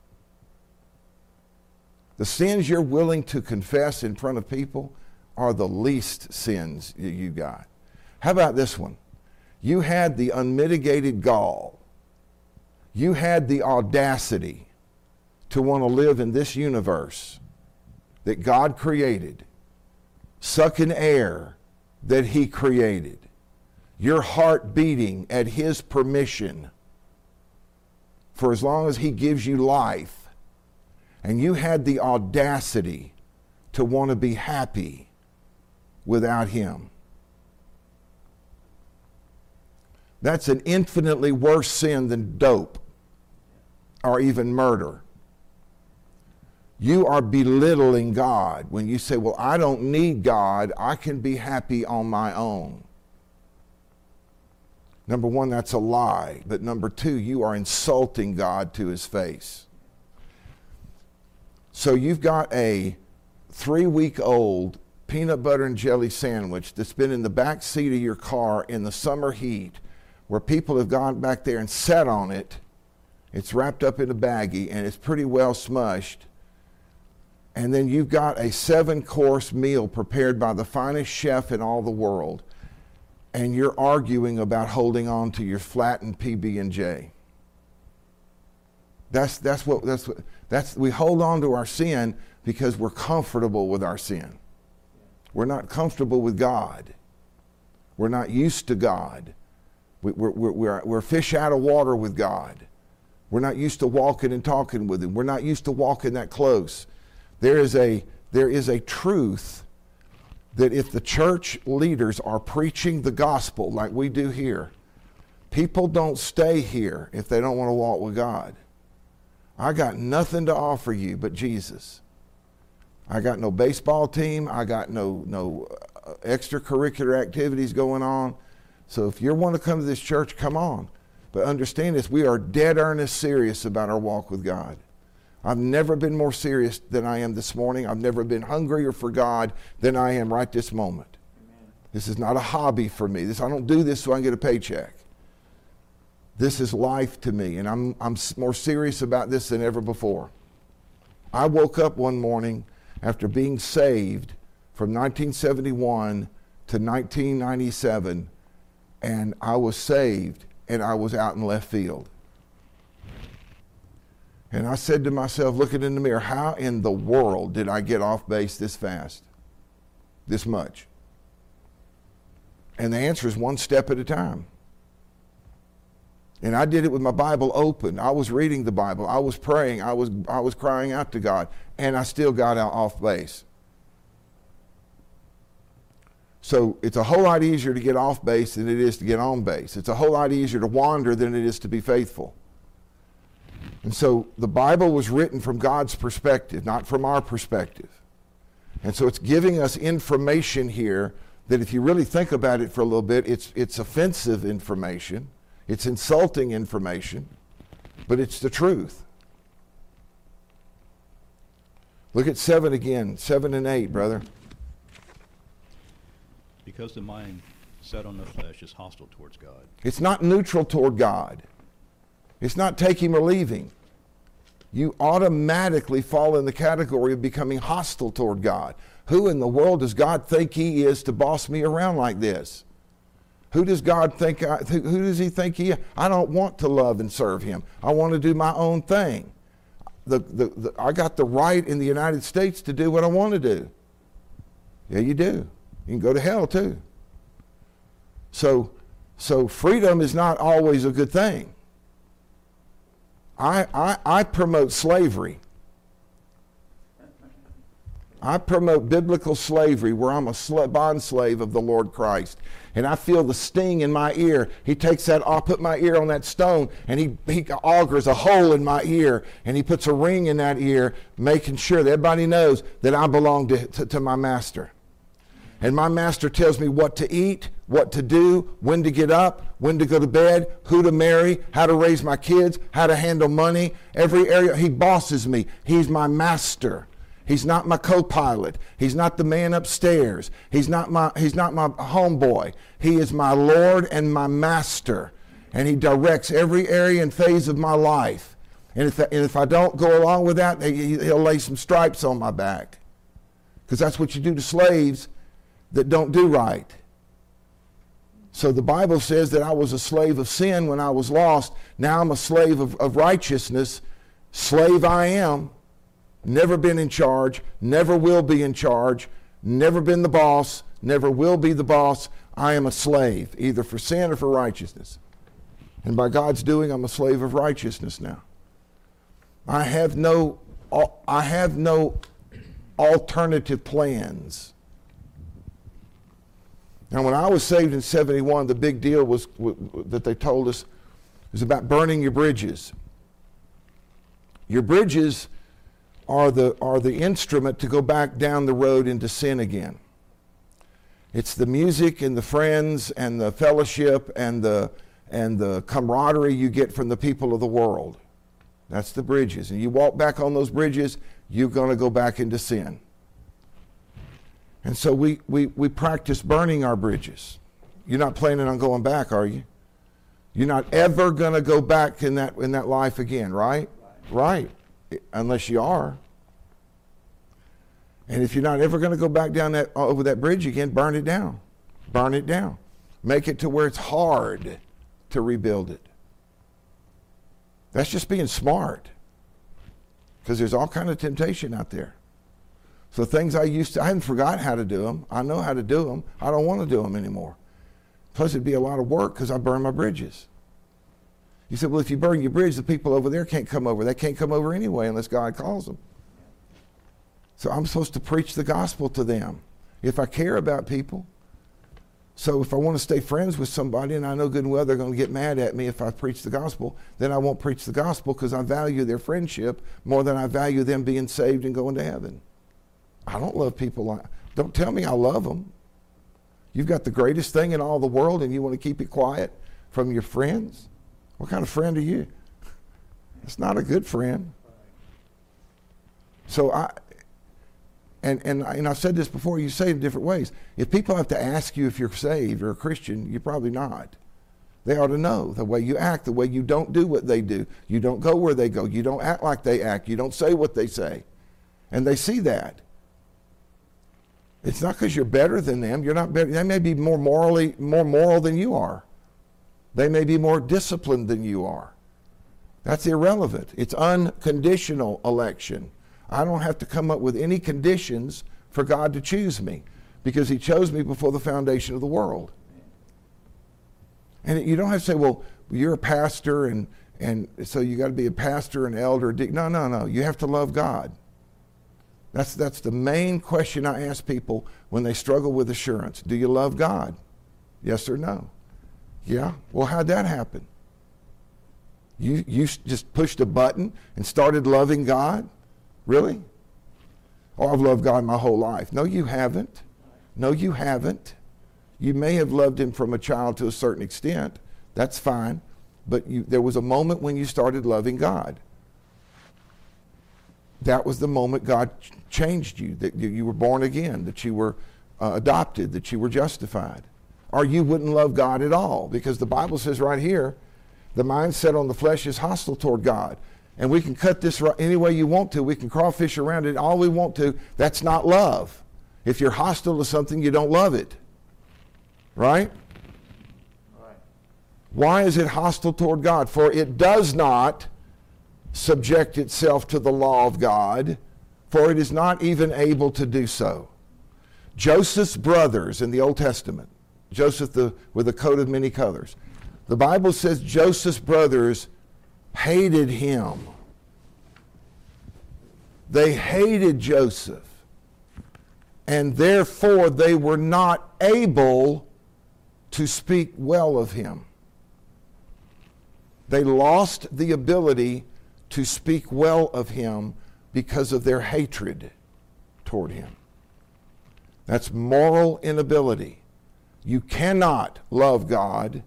The sins you're willing to confess in front of people are the least sins you got. How about this one? You had the unmitigated gall. You had the audacity to want to live in this universe that God created, sucking air that he created, your heart beating at his permission for as long as he gives you life, and you had the audacity to want to be happy without him. That's an infinitely worse sin than dope or even murder. You are belittling God when you say, well, I don't need God. I can be happy on my own. Number one, that's a lie. But number two, you are insulting God to his face. So you've got a 3-week-old peanut butter and jelly sandwich that's been in the back seat of your car in the summer heat, where people have gone back there and sat on it. It's wrapped up in a baggie and it's pretty well smushed. And then you've got a 7-course meal prepared by the finest chef in all the world, and you're arguing about holding on to your flattened PB&J. We hold on to our sin because we're comfortable with our sin. We're not comfortable with God. We're not used to God. We're fish out of water with God. We're not used to walking and talking with him. We're not used to walking that close. There is a truth that if the church leaders are preaching the gospel like we do here, people don't stay here if they don't want to walk with God. I got nothing to offer you but Jesus. I got no baseball team. I got no extracurricular activities going on. So if you want to come to this church, come on. But understand this, we are dead earnest serious about our walk with God. I've never been more serious than I am this morning. I've never been hungrier for God than I am right this moment. Amen. This is not a hobby for me. I don't do this so I can get a paycheck. This is life to me, and I'm more serious about this than ever before. I woke up one morning after being saved from 1971 to 1997, and I was saved, and I was out in left field. And I said to myself, looking in the mirror, how in the world did I get off base this fast, this much? And the answer is one step at a time. And I did it with my Bible open. I was reading the Bible. I was praying. I was crying out to God. And I still got off base. So it's a whole lot easier to get off base than it is to get on base. It's a whole lot easier to wander than it is to be faithful. And so the Bible was written from God's perspective, not from our perspective. And so it's giving us information here that if you really think about it for a little bit, it's offensive information. It's insulting information, but it's the truth. Look at 7 again, 7 and 8, brother. Because the mind set on the flesh is hostile towards God. It's not neutral toward God. It's not take him or leave him. You automatically fall in the category of becoming hostile toward God. Who in the world does God think he is to boss me around like this? Who does God think, who does he think he is? I don't want to love and serve him. I want to do my own thing. I got the right in the United States to do what I want to do. Yeah, you do. You can go to hell too. So freedom is not always a good thing. I promote slavery. I promote biblical slavery where I'm a bond slave of the Lord Christ. And I feel the sting in my ear. He takes that, I'll put my ear on that stone, and he augers a hole in my ear, and he puts a ring in that ear, making sure that everybody knows that I belong to my master. And my master tells me what to eat, what to do, when to get up, when to go to bed, who to marry, how to raise my kids, how to handle money. Every area, he bosses me. He's my master. He's not my co-pilot. He's not the man upstairs. He's not my homeboy. He is my Lord and my master. And he directs every area and phase of my life. And if I don't go along with that, he'll lay some stripes on my back. Because that's what you do to slaves that don't do right. So the Bible says that I was a slave of sin when I was lost. Now I'm a slave of righteousness. Slave I am. Never been in charge. Never will be in charge. Never been the boss. Never will be the boss. I am a slave, either for sin or for righteousness. And by God's doing, I'm a slave of righteousness now. I have no alternative plans. Now, when I was saved in 71, the big deal was that they told us was about burning your bridges. Your bridges are the instrument to go back down the road into sin again. It's the music and the friends and the fellowship and the camaraderie you get from the people of the world. That's the bridges. And you walk back on those bridges, you're going to go back into sin. And so we practice burning our bridges. You're not planning on going back, are you? You're not ever going to go back in that life again, right? Right. Unless you are. And if you're not ever going to go back down over that bridge again, burn it down. Burn it down. Make it to where it's hard to rebuild it. That's just being smart. Because there's all kind of temptation out there. So things I hadn't forgot how to do them. I know how to do them. I don't want to do them anymore. Plus it'd be a lot of work because I burn my bridges. You said, well, if you burn your bridge, the people over there can't come over. They can't come over anyway unless God calls them. So I'm supposed to preach the gospel to them if I care about people. So if I want to stay friends with somebody and I know good and well they're going to get mad at me if I preach the gospel, then I won't preach the gospel because I value their friendship more than I value them being saved and going to heaven. I don't love people don't tell me I love them. You've got the greatest thing in all the world and you want to keep it quiet from your friends? What kind of friend are you? It's not a good friend. So I've said this before, you say it in different ways. If people have to ask you if you're saved or a Christian, you're probably not. They ought to know the way you act, the way you don't do what they do. You don't go where they go. You don't act like they act. You don't say what they say. And they see that. It's not because you're better than them. You're not better. They may be more moral than you are. They may be more disciplined than you are. That's irrelevant. It's unconditional election. I don't have to come up with any conditions for God to choose me because he chose me before the foundation of the world. And you don't have to say, well, you're a pastor and so you got to be a pastor, an elder. No. You have to love God. That's the main question I ask people when they struggle with assurance. Do you love God? Yes or no? Yeah? Well, how'd that happen? You just pushed a button and started loving God? Really? Oh, I've loved God my whole life. No, you haven't. No, you haven't. You may have loved him from a child to a certain extent. That's fine. But there was a moment when you started loving God. That was the moment God changed you, that you were born again, that you were adopted, that you were justified. Or you wouldn't love God at all, because the Bible says right here, the mindset on the flesh is hostile toward God. And we can cut this any way you want to. We can crawfish around it all we want to. That's not love. If you're hostile to something, you don't love it. Right? Why is it hostile toward God? For it does not subject itself to the law of God, for it is not even able to do so. Joseph's brothers in the Old Testament, Joseph with a coat of many colors, the Bible says Joseph's brothers hated him. They hated Joseph, and therefore they were not able to speak well of him. They lost the ability to speak well of him because of their hatred toward him. That's moral inability. You cannot love God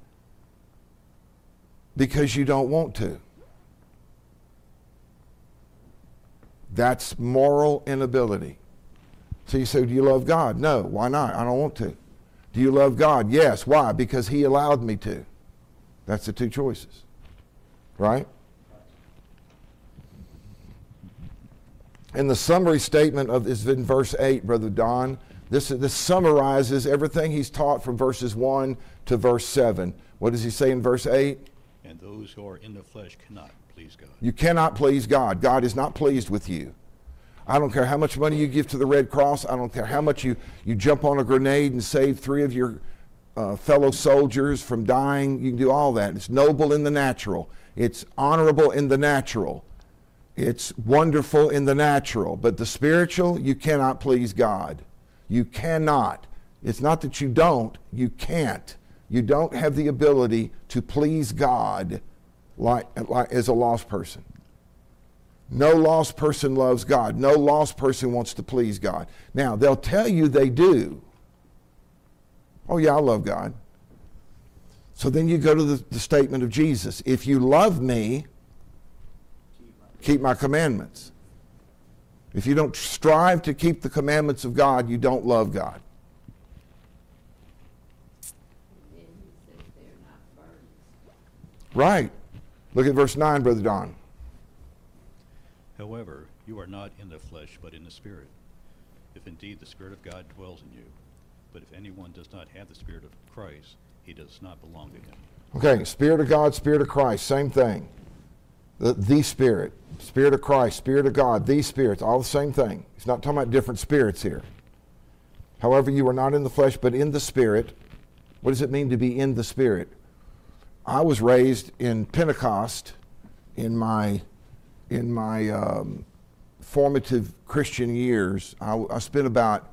because you don't want to. That's moral inability. So you say, do you love God? No. Why not? I don't want to. Do you love God? Yes. Why? Because he allowed me to. That's the two choices. Right? And the summary statement of is in verse 8, Brother Don. This summarizes everything he's taught from verses 1 to verse 7. What does he say in verse 8? And those who are in the flesh cannot please God. You cannot please God. God is not pleased with you. I don't care how much money you give to the Red Cross. I don't care how much you jump on a grenade and save 3 of your fellow soldiers from dying. You can do all that. It's noble in the natural. It's honorable in the natural. It's wonderful in the natural. But the spiritual, you cannot please God. You cannot. It's not that you don't. You can't. You don't have the ability to please God like as a lost person. No lost person loves God. No lost person wants to please God. Now, they'll tell you they do. Oh, yeah, I love God. So then you go to the statement of Jesus. If you love me, keep my commandments. If you don't strive to keep the commandments of God, you don't love God. Right. Look at verse 9, Brother Don. However, you are not in the flesh, but in the Spirit, if indeed the Spirit of God dwells in you. But if anyone does not have the Spirit of Christ, he does not belong to him. Okay, Spirit of God, Spirit of Christ, same thing. The Spirit, Spirit of Christ, Spirit of God, the Spirits, all the same thing. He's not talking about different spirits here. However, you are not in the flesh, but in the Spirit. What does it mean to be in the Spirit? I was raised in Pentecost in my formative Christian years. I spent about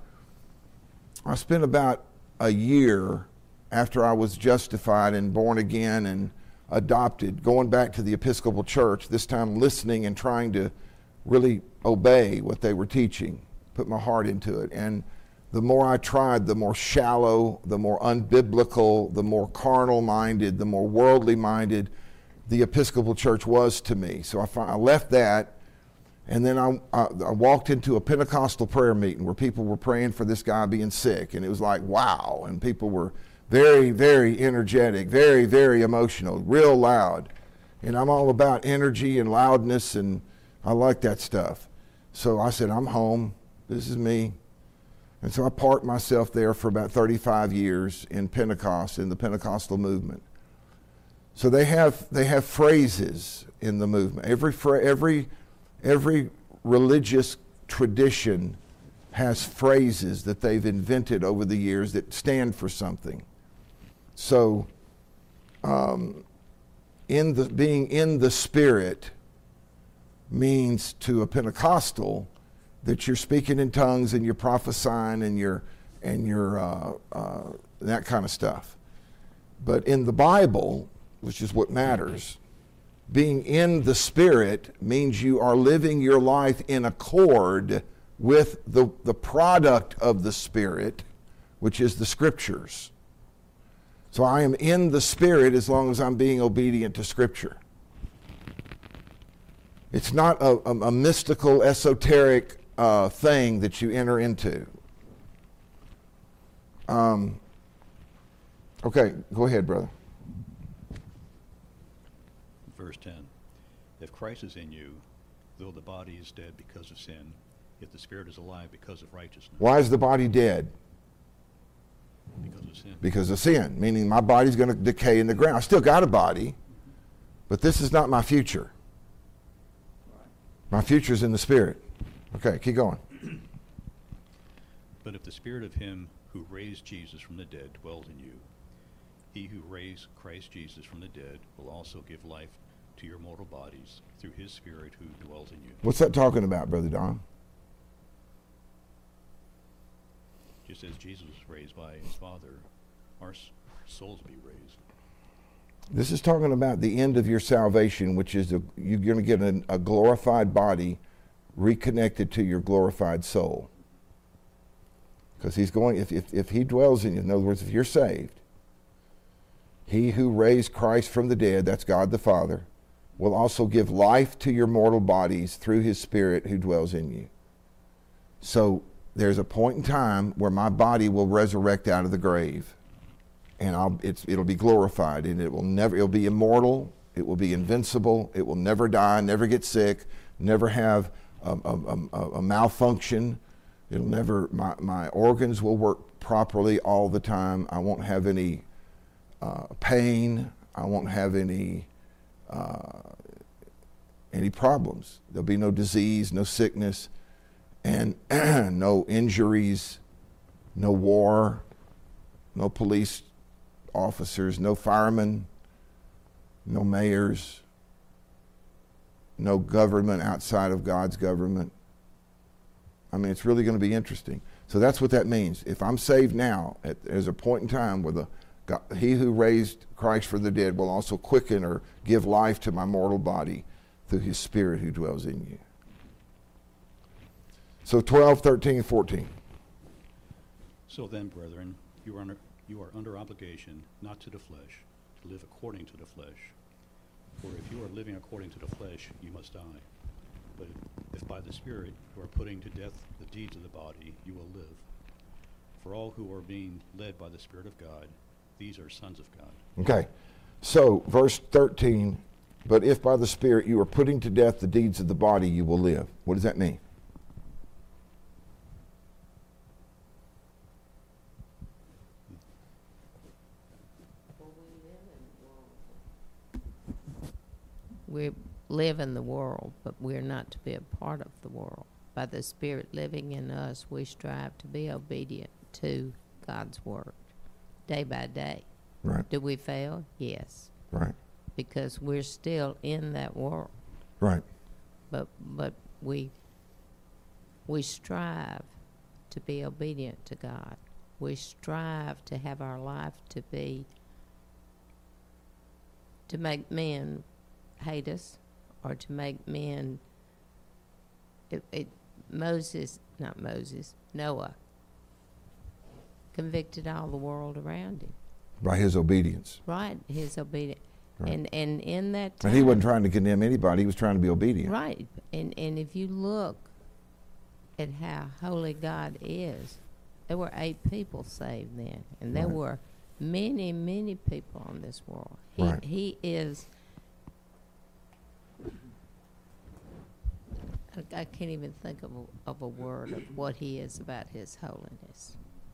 a year after I was justified and born again and adopted, going back to the Episcopal Church, this time listening and trying to really obey what they were teaching, put my heart into it. And the more I tried, the more shallow, the more unbiblical, the more carnal-minded, the more worldly-minded the Episcopal Church was to me. So I left that, and then I walked into a Pentecostal prayer meeting where people were praying for this guy being sick, and it was like, wow, and people were very, very energetic, very, very emotional, real loud. And I'm all about energy and loudness, and I like that stuff. So I said, I'm home. This is me. And so I parked myself there for about 35 years in Pentecost, in the Pentecostal movement. So they have phrases in the movement. Every religious tradition has phrases that they've invented over the years that stand for something. So being in the Spirit means to a Pentecostal that you're speaking in tongues and you're prophesying and you're that kind of stuff. But in the Bible, which is what matters, being in the Spirit means you are living your life in accord with the product of the Spirit, which is the Scriptures. So I am in the Spirit as long as I'm being obedient to Scripture. It's not a mystical, esoteric thing that you enter into. Okay, go ahead, brother. Verse 10. If Christ is in you, though the body is dead because of sin, yet the spirit is alive because of righteousness. Why is the body dead? Because of sin. Because of sin, meaning my body's going to decay in the ground. I still got a body, but this is not my future. My future is in the Spirit. Okay, keep going. But if the spirit of him who raised Jesus from the dead dwells in you, he who raised Christ Jesus from the dead will also give life to your mortal bodies through his spirit who dwells in you. What's that talking about, Brother Don? Just as Jesus was raised by his Father, our souls be raised. This is talking about the end of your salvation, which is you're going to get a glorified body reconnected to your glorified soul. Because he's going, if he dwells in you, in other words, if you're saved, he who raised Christ from the dead, that's God the Father, will also give life to your mortal bodies through his Spirit who dwells in you. So there's a point in time where my body will resurrect out of the grave, and it'll be glorified, and it'll be immortal, it will be invincible, it will never die, never get sick, never have a malfunction. It'll never, my organs will work properly all the time. I won't have any pain. I won't have any problems. There'll be no disease, no sickness, and no injuries, no war, no police officers, no firemen, no mayors, no government outside of God's government. I mean, it's really going to be interesting. So that's what that means. If I'm saved now, there's a point in time where he who raised Christ from the dead will also quicken or give life to my mortal body through his Spirit who dwells in you. So 12, 13, 14. So then, brethren, you are under obligation, not to the flesh, to live according to the flesh. For if you are living according to the flesh, you must die. But if by the Spirit you are putting to death the deeds of the body, you will live. For all who are being led by the Spirit of God, these are sons of God. Okay, so verse 13, but if by the Spirit you are putting to death the deeds of the body, you will live. What does that mean? We live in the world, but we're not to be a part of the world. By the Spirit living in us, we strive to be obedient to God's word day by day. Right. Do we fail? Yes. Right. Because we're still in that world. Right. But we strive to be obedient to God. We strive to have our life to make men hate us, or to make men. Noah convicted all the world around him. By his obedience. Right, his obedience. Right. And in that time. And he wasn't trying to condemn anybody, he was trying to be obedient. Right. And if you look at how holy God is, there were 8 people saved then. And there Right. were many, many people on this world. Right. He is, I can't even think of a word of what he is about his holiness.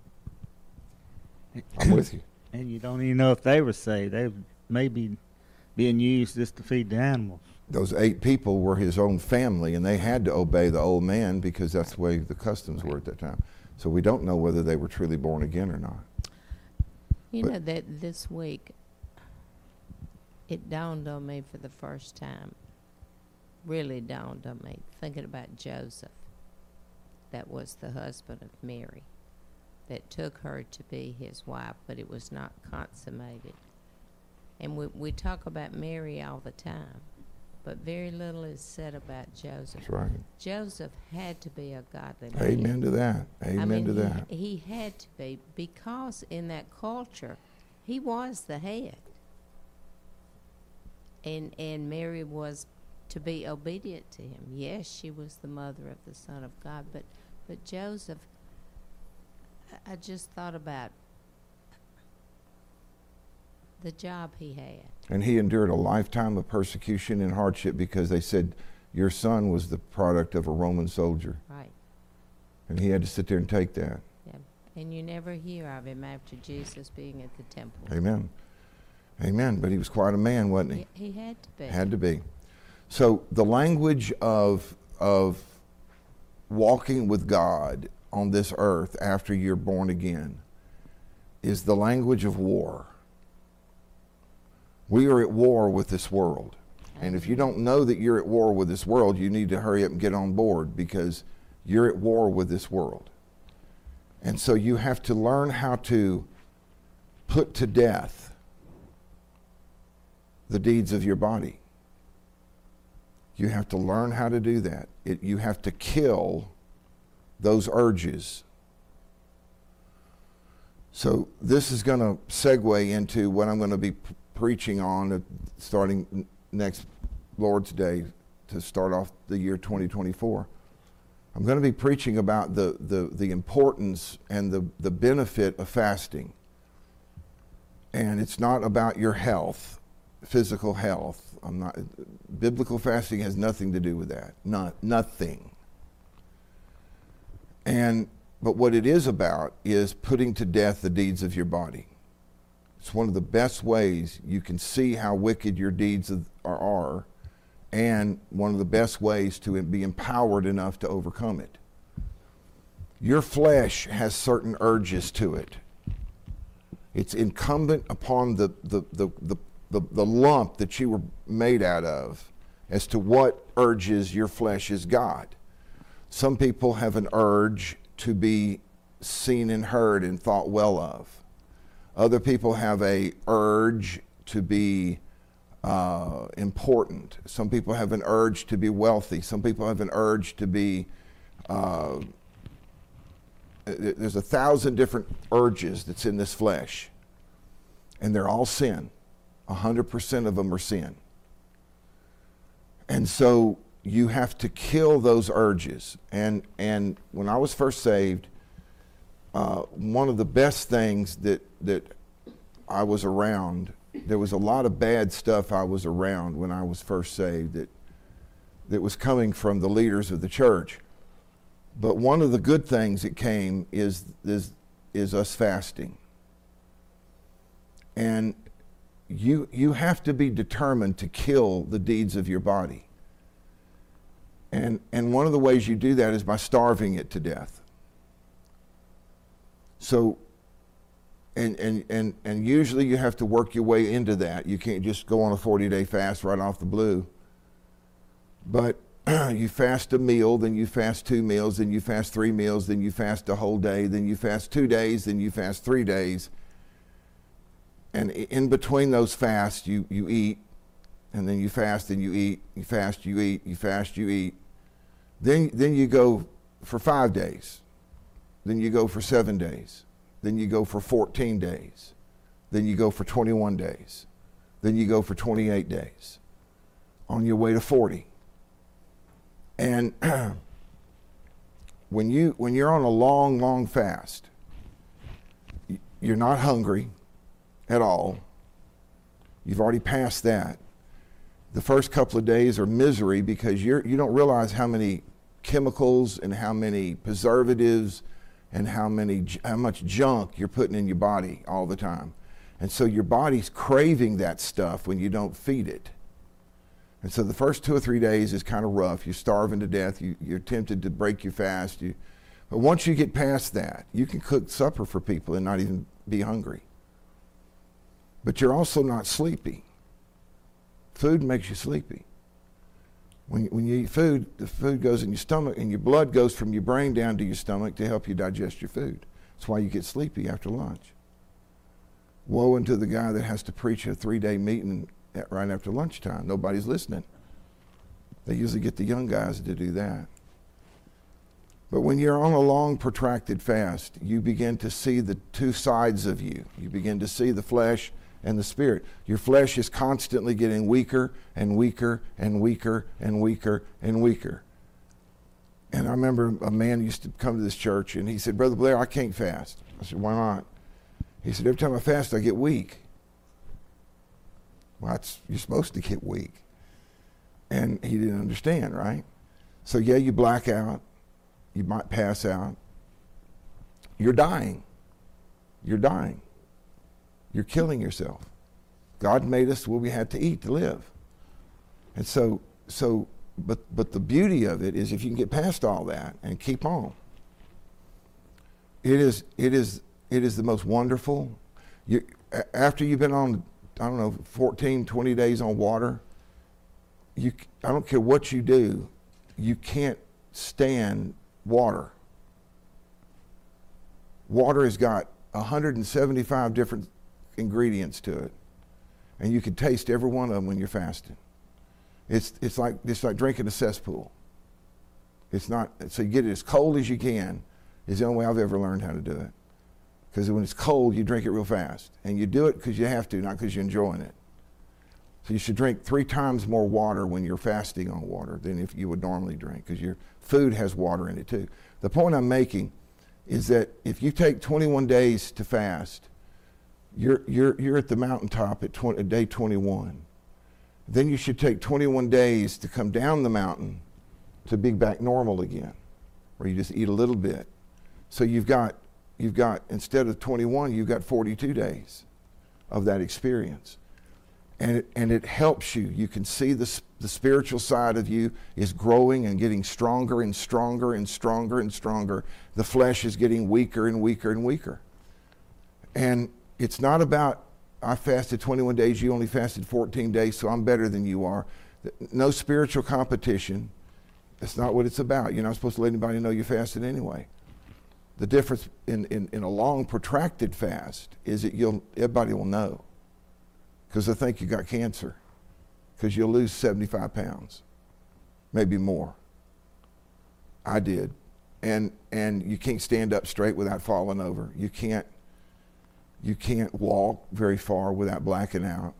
I'm with you. And you don't even know if they were saved. They may be being used just to feed the animals. Those 8 people were his own family, and they had to obey the old man because that's the way the customs were at that time. So we don't know whether they were truly born again or not. You know that this week, it dawned on me for the first time, really dawned on me, thinking about Joseph. that was the husband of Mary, that took her to be his wife, but it was not consummated. And we talk about Mary all the time, but very little is said about Joseph. That's right. Joseph had to be a godly man. Amen to that. Amen I mean, to that. He had to be, because in that culture, he was the head. And Mary was to be obedient to him. Yes, she was the mother of the Son of God, but Joseph, I just thought about the job he had. And he endured a lifetime of persecution and hardship because they said your son was the product of a Roman soldier. Right. And he had to sit there and take that. Yeah. And you never hear of him after Jesus being at the temple. Amen. Amen. But he was quite a man, wasn't he? He had to be. Had to be. So the language of walking with God on this earth after you're born again is the language of war. We are at war with this world. And if you don't know that you're at war with this world, you need to hurry up and get on board, because you're at war with this world. And so you have to learn how to put to death the deeds of your body. You have to learn how to do that. You have to kill those urges. So this is going to segue into what I'm going to be preaching on starting next Lord's Day to start off the year 2024. I'm going to be preaching about the importance and the benefit of fasting. And it's not about your health, physical health. Biblical fasting has nothing to do with that. Nothing. But what it is about is putting to death the deeds of your body. It's one of the best ways you can see how wicked your deeds are, and one of the best ways to be empowered enough to overcome it. Your flesh has certain urges to it. It's incumbent upon the lump that you were made out of as to what urges your flesh has got. Some people have an urge to be seen and heard and thought well of. Other people have a urge to be important. Some people have an urge to be wealthy. Some people have an urge to be, there's 1,000 different urges that's in this flesh. And they're all sin. 100% of them are sin. And so you have to kill those urges. And when I was first saved, one of the best things that I was around, there was a lot of bad stuff I was around when I was first saved that was coming from the leaders of the church. But one of the good things that came is us fasting. And you have to be determined to kill the deeds of your body. And one of the ways you do that is by starving it to death. So, and usually you have to work your way into that. You can't just go on a 40-day fast right off the blue. But you fast a meal, then you fast 2 meals, then you fast 3 meals, then you fast a whole day, then you fast 2 days, then you fast 3 days. And in between those fasts, you eat, and then you fast and you eat, you fast, you eat, you fast, you eat. Then you go for 5 days. Then you go for 7 days. Then you go for 14 days. Then you go for 21 days. Then you go for 28 days. On your way to 40. And when you're on a long, long fast, you're not hungry at all. You've already passed that. The first couple of days are misery because you don't realize how many chemicals and how many preservatives and how much junk you're putting in your body all the time. And so your body's craving that stuff when you don't feed it. And so the first 2 or 3 days is kind of rough. You're starving to death. You're tempted to break your fast. But once you get past that, you can cook supper for people and not even be hungry. But you're also not sleepy. Food makes you sleepy. When you eat food, the food goes in your stomach, and your blood goes from your brain down to your stomach to help you digest your food. That's why you get sleepy after lunch. Woe unto the guy that has to preach a 3-day meeting right after lunchtime. Nobody's listening. They usually get the young guys to do that. But when you're on a long, protracted fast, you begin to see the two sides of you. You begin to see the flesh and the spirit. Your flesh is constantly getting weaker and weaker and weaker and weaker and weaker. And I remember a man used to come to this church, and he said, Brother Blair, I can't fast. I said, why not? He said, every time I fast, I get weak. Well, you're supposed to get weak. And he didn't understand, right? So yeah, you black out. You might pass out. You're dying. You're dying. You're killing yourself. God made us what we had to eat to live. And but the beauty of it is if you can get past all that and keep on, it is the most wonderful. After you've been on, 14, 20 days on water, I don't care what you do, you can't stand water. Water has got 175 different ingredients to it, and you can taste every one of them when you're fasting. It's like drinking a cesspool. It's not, so you get it as cold as you can. Is the only way I've ever learned how to do it. Because when it's cold, you drink it real fast, and you do it because you have to, not because you're enjoying it. So you should drink 3 times more water when you're fasting on water than if you would normally drink, because your food has water in it too. The point I'm making is that if you take 21 days to fast, you're at the mountaintop at day 21. Then you should take 21 days to come down the mountain to be back normal again, where you just eat a little bit. So you've got instead of 21, you've got 42 days of that experience. And it helps you. You can see the spiritual side of you is growing and getting stronger and stronger and stronger and stronger. The flesh is getting weaker and weaker and weaker. And it's not about, I fasted 21 days, you only fasted 14 days, so I'm better than you are. No spiritual competition. That's not what it's about. You're not supposed to let anybody know you fasted anyway. The difference in a long, protracted fast is that everybody will know. Because they think you got cancer. Because you'll lose 75 pounds. Maybe more. I did. And you can't stand up straight without falling over. You can't walk very far without blacking out.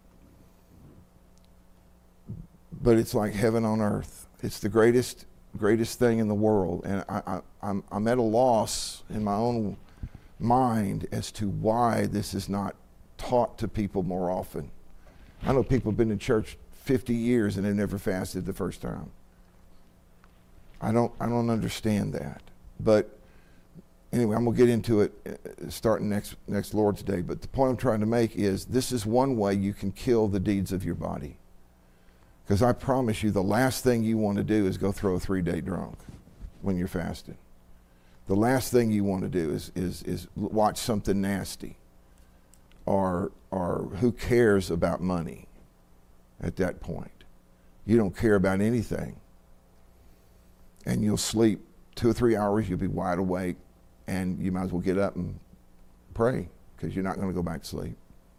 But it's like heaven on earth. It's the greatest thing in the world. And I'm at a loss in my own mind as to why this is not taught to people more often. I know people have been in church 50 years and they never fasted the first time. I don't understand that. But anyway, I'm going to get into it starting next Lord's Day. But the point I'm trying to make is this is one way you can kill the deeds of your body. Because I promise you, the last thing you want to do is go throw a 3-day drunk when you're fasting. The last thing you want to do is watch something nasty. Or who cares about money at that point? You don't care about anything. And you'll sleep 2 or 3 hours, you'll be wide awake, and you might as well get up and pray, because you're not going to go back to sleep.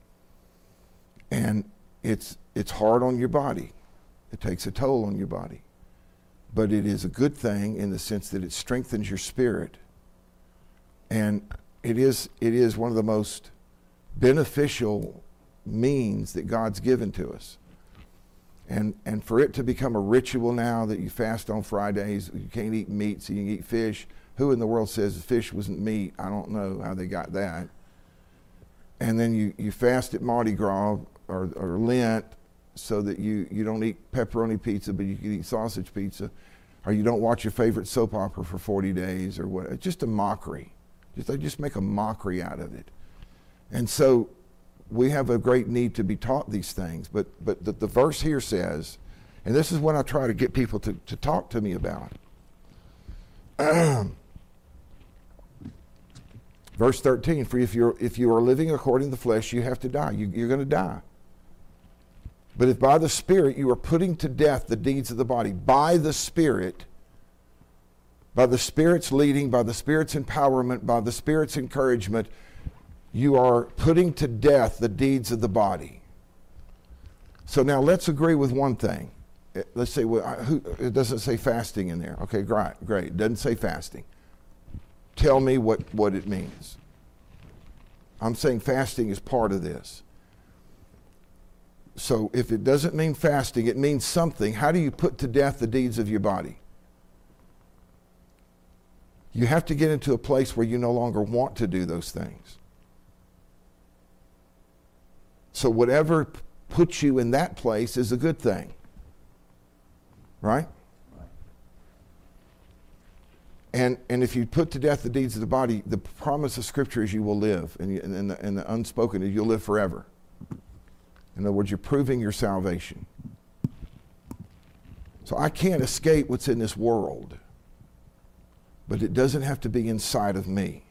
And it's hard on your body. It takes a toll on your body. But it is a good thing in the sense that it strengthens your spirit. And it is one of the most beneficial means that God's given to us. And for it to become a ritual now that you fast on Fridays, you can't eat meat, so you can eat fish. Who in the world says fish wasn't meat? I don't know how they got that. And then you fast at Mardi Gras or Lent so that you don't eat pepperoni pizza, but you can eat sausage pizza. Or you don't watch your favorite soap opera for 40 days or what. It's just a mockery. They just make a mockery out of it. And so we have a great need to be taught these things. But the verse here says, and this is what I try to get people to talk to me about. Verse 13, for if you are living according to the flesh, you have to die. You're going to die. But if by the Spirit you are putting to death the deeds of the body, by the Spirit, by the Spirit's leading, by the Spirit's empowerment, by the Spirit's encouragement, you are putting to death the deeds of the body. So now let's agree with one thing. Let's say, it doesn't say fasting in there. Okay, great. It doesn't say fasting. Tell me what it means. I'm saying fasting is part of this. So if it doesn't mean fasting, it means something. How do you put to death the deeds of your body? You have to get into a place where you no longer want to do those things. So whatever puts you in that place is a good thing. Right? And if you put to death the deeds of the body, the promise of Scripture is you will live, and the unspoken is you'll live forever. In other words, you're proving your salvation. So I can't escape what's in this world, but it doesn't have to be inside of me.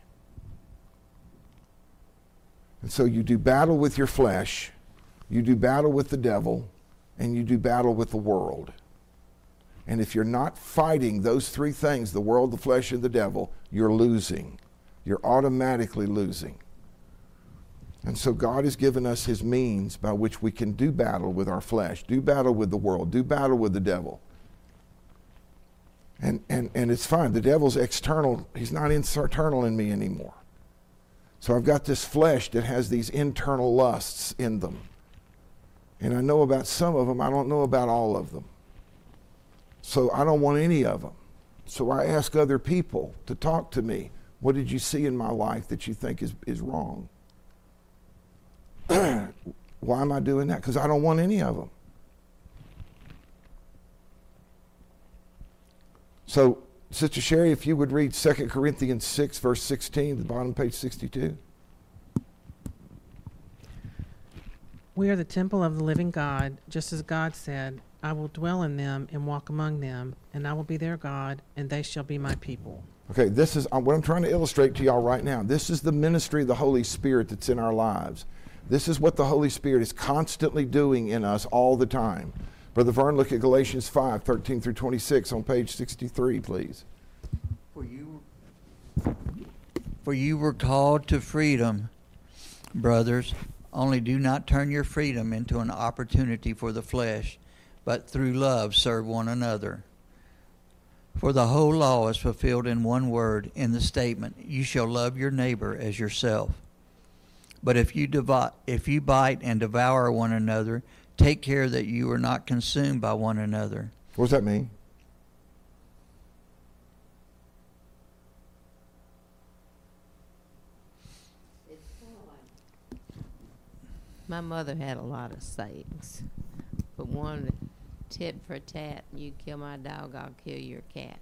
And so you do battle with your flesh, you do battle with the devil, and you do battle with the world. And if you're not fighting those three things, the world, the flesh, and the devil, you're losing. You're automatically losing. And so God has given us his means by which we can do battle with our flesh, do battle with the world, do battle with the devil. And it's fine. The devil's external. He's not internal in me anymore. So I've got this flesh that has these internal lusts in them. And I know about some of them. I don't know about all of them. So I don't want any of them. So I ask other people to talk to me. What did you see in my life that you think is wrong? Why am I doing that? Because I don't want any of them. So, Sister Sherry, if you would read 2 Corinthians 6, verse 16, the bottom of page 62. We are the temple of the living God, just as God said, I will dwell in them and walk among them, and I will be their God, and they shall be my people. Okay, this is what I'm trying to illustrate to y'all right now. This is the ministry of the Holy Spirit that's in our lives. This is what the Holy Spirit is constantly doing in us all the time. Brother Vern, look at Galatians 5, 13 through 26 on page 63, please. For you were called to freedom, brothers. Only do not turn your freedom into an opportunity for the flesh, but through love serve one another. For the whole law is fulfilled in one word, in the statement, you shall love your neighbor as yourself. But if you bite and devour one another, take care that you are not consumed by one another. What does that mean? My mother had a lot of sayings, but one, tit for tat, you kill my dog, I'll kill your cat.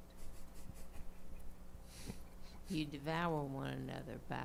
You devour one another by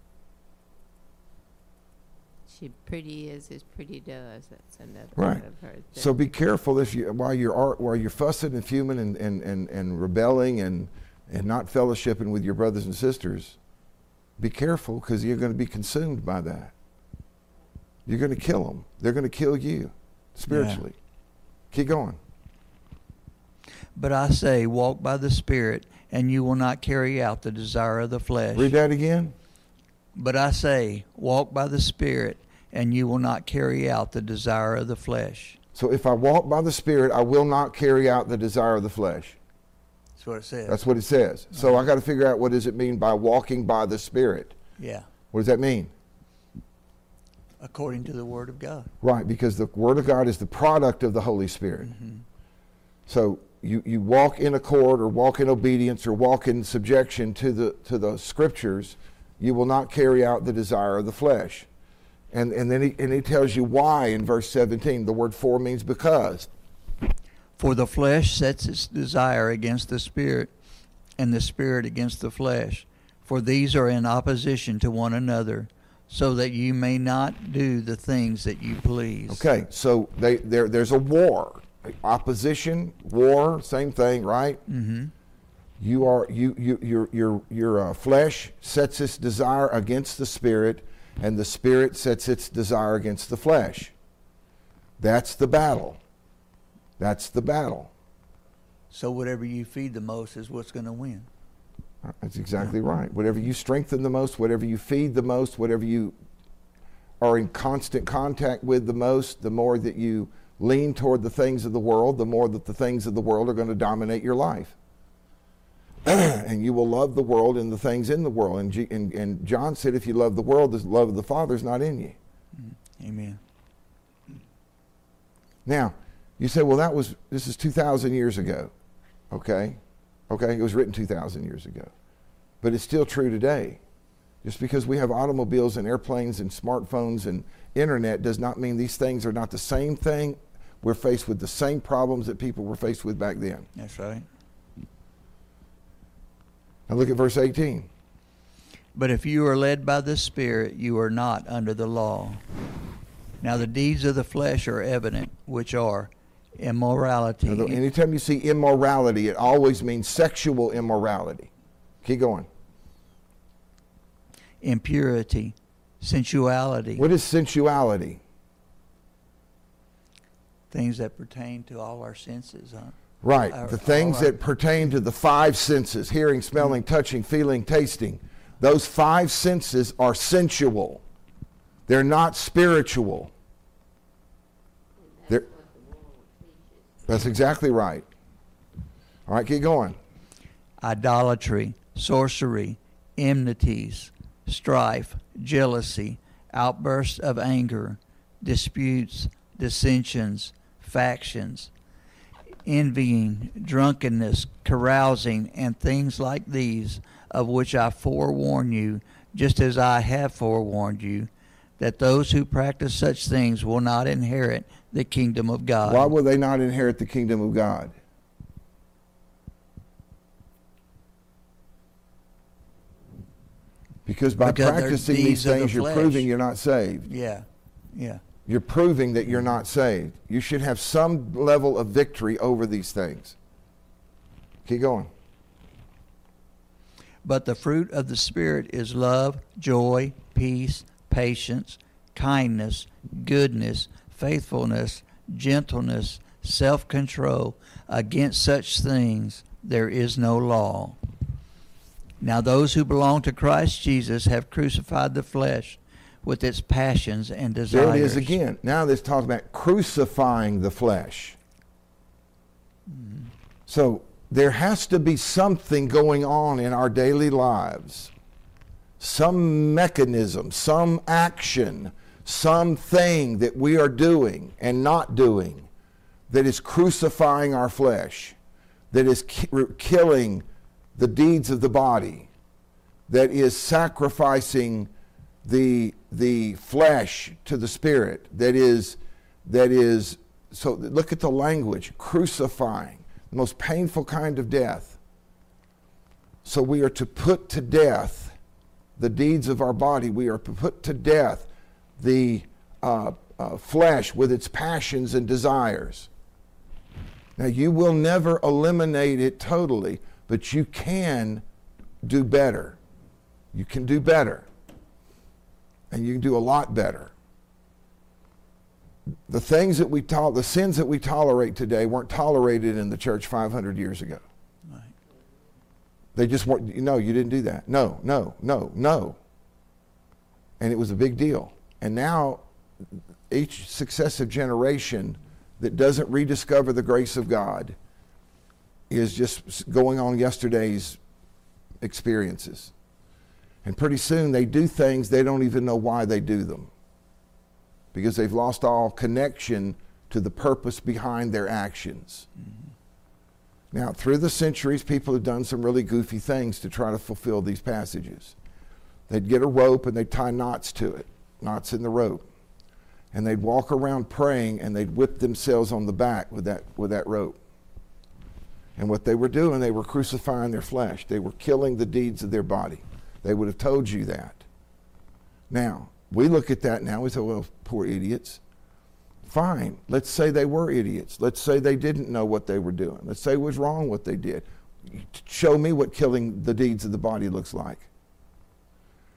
she pretty is as pretty does. That's another Right. one of hers. So be careful if you while you're fussing and fuming and rebelling and not fellowshipping with your brothers and sisters. Be careful, because you're going to be consumed by that. You're going to kill them. They're going to kill you spiritually. Yeah. Keep going. But I say, walk by the Spirit, and you will not carry out the desire of the flesh. Read that again. But I say, walk by the Spirit, and you will not carry out the desire of the flesh. So if I walk by the Spirit, I will not carry out the desire of the flesh. That's what it says. That's what it says. So I got to figure out, what does it mean by walking by the Spirit? Yeah. What does that mean? According to the Word of God. Right, because the Word of God is the product of the Holy Spirit. Mm-hmm. So you walk in accord, or walk in obedience, or walk in subjection to the Scriptures, you will not carry out the desire of the flesh. And then he tells you why in verse 17. The word for means because. For the flesh sets its desire against the Spirit, and the Spirit against the flesh. For these are in opposition to one another, so that you may not do the things that you please. Okay, so there's a war. Opposition, war, same thing, right? Mm-hmm. Your flesh sets its desire against the Spirit, and the Spirit sets its desire against the flesh. That's the battle. That's the battle. So whatever you feed the most is what's going to win. That's exactly right. Whatever you strengthen the most, whatever you feed the most, whatever you are in constant contact with the most, the more that you lean toward the things of the world, the more that the things of the world are going to dominate your life. And you will love the world and the things in the world. And John said, if you love the world, the love of the Father is not in you. Amen. Now, you say, well, this is 2,000 years ago. Okay? Okay, it was written 2,000 years ago. But it's still true today. Just because we have automobiles and airplanes and smartphones and internet does not mean these things are not the same thing. We're faced with the same problems that people were faced with back then. That's right. Now look at verse 18. But if you are led by the Spirit, you are not under the law. Now the deeds of the flesh are evident, which are immorality. Now, anytime you see immorality, it always means sexual immorality. Keep going. Impurity, sensuality. What is sensuality? Things that pertain to all our senses. Right. The things all our- that pertain to the five senses, hearing, smelling, touching, feeling, tasting. Those five senses are sensual. They're not spiritual. That's exactly right. All right, keep going. Idolatry, sorcery, enmities, strife, jealousy, outbursts of anger, disputes, dissensions, factions, envying, drunkenness, carousing, and things like these, of which I forewarn you, just as I have forewarned you, that those who practice such things will not inherit the kingdom of God. Why will they not inherit the kingdom of God? Because by Because they're practicing these deeds of the things, you're flesh. proving you're not saved. Yeah, yeah. You're proving that you're not saved. You should have some level of victory over these things. Keep going. But the fruit of the Spirit is love, joy, peace, patience, kindness, goodness, faithfulness, gentleness, self-control. Against such things there is no law. Now those who belong to Christ Jesus have crucified the flesh with its passions and desires. There it is again. Now this talks about crucifying the flesh. So there has to be something going on in our daily lives. Some mechanism, some action, something that we are doing and not doing that is crucifying our flesh, that is killing the deeds of the body, that is sacrificing the flesh to the spirit, that is so look at the language, crucifying, the most painful kind of death. So we are to put to death the deeds of our body. We are to put to death the flesh with its passions and desires. Now you will never eliminate it totally, but you can do better. You can do better. And you can do a lot better. The things that the sins that we tolerate today weren't tolerated in the church 500 years ago. Right. They just weren't, no, you didn't do that. No. And it was a big deal. And now each successive generation that doesn't rediscover the grace of God is just going on yesterday's experiences. And pretty soon they do things they don't even know why they do them, because they've lost all connection to the purpose behind their actions. Mm-hmm. Now, through the centuries, people have done some really goofy things to try to fulfill these passages. They'd get a rope and they'd tie knots to it, knots in the rope. And they'd walk around praying and they'd whip themselves on the back with that rope. And what they were doing, they were crucifying their flesh. They were killing the deeds of their body. They would have told you that. Now, we look at that now, we say, well, poor idiots. Fine, let's say they were idiots. Let's say they didn't know what they were doing. Let's say it was wrong what they did. Show me what killing the deeds of the body looks like.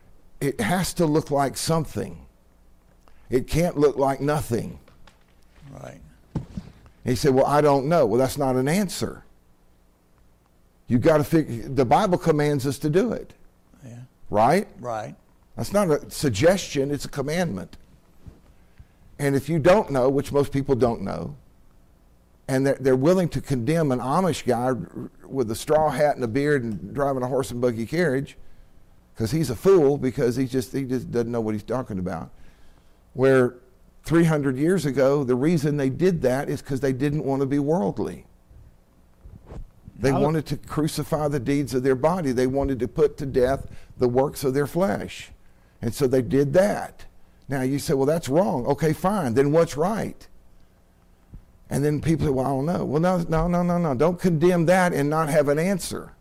It has to look like something. It can't look like nothing. Right. And he said, well, I don't know. Well, that's not an answer. You've got to figure, the Bible commands us to do it. Yeah. Right? Right. That's not a suggestion, it's a commandment. And if you don't know, which most people don't know, and they're willing to condemn an Amish guy with a straw hat and a beard and driving a horse and buggy carriage, because he's a fool, because he just doesn't know what he's talking about. Where 300 years ago, the reason they did that is because they didn't want to be worldly. They wanted to crucify the deeds of their body. They wanted to put to death the works of their flesh. And so they did that. Now you say, well, that's wrong. Okay, fine. Then what's right? And then people say, well, I don't know. Well, no. Don't condemn that and not have an answer.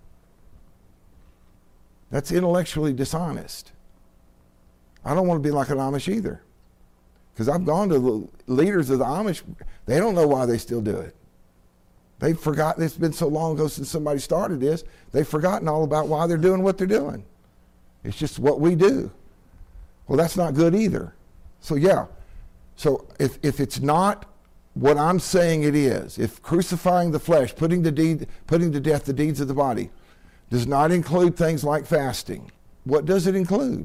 That's intellectually dishonest. I don't want to be like an Amish either. Because I've gone to the leaders of the Amish. They don't know why they still do it. They've forgotten. It's been so long ago since somebody started this. They've forgotten all about why they're doing what they're doing. It's just what we do. Well, that's not good either. So yeah. So if it's not what I'm saying it is, if crucifying the flesh, putting to death the deeds of the body, does not include things like fasting, what does it include?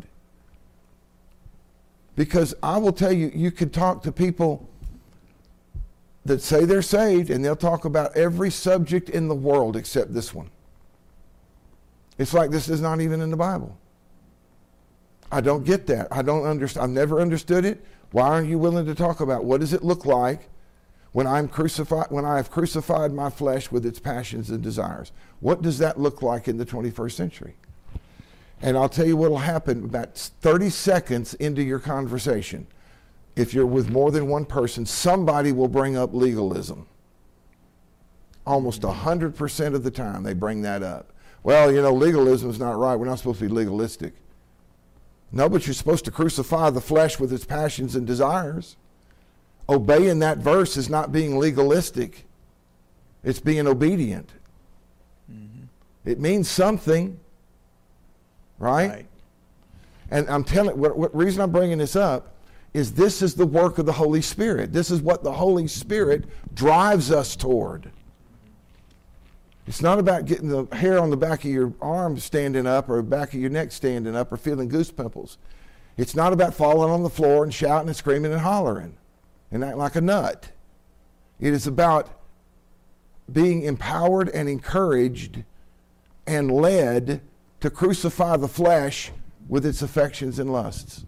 Because I will tell you, you can talk to people that say they're saved, and they'll talk about every subject in the world except this one. It's like this is not even in the Bible. I don't get that. I don't understand. I've never understood it. Why aren't you willing to talk about what does it look like when I'm crucified, when I have crucified my flesh with its passions and desires? What does that look like in the 21st century? And I'll tell you what will happen about 30 seconds into your conversation. If you're with more than one person, somebody will bring up legalism. Almost 100% of the time they bring that up. Well, legalism is not right. We're not supposed to be legalistic. No, but you're supposed to crucify the flesh with its passions and desires. Obeying that verse is not being legalistic. It's being obedient. Mm-hmm. It means something. Right? And I'm telling what reason I'm bringing this up is this is the work of the Holy Spirit. This is what the Holy Spirit drives us toward. It's not about getting the hair on the back of your arm standing up or back of your neck standing up or feeling goose pimples. It's not about falling on the floor and shouting and screaming and hollering and acting like a nut. It is about being empowered and encouraged and led to crucify the flesh with its affections and lusts.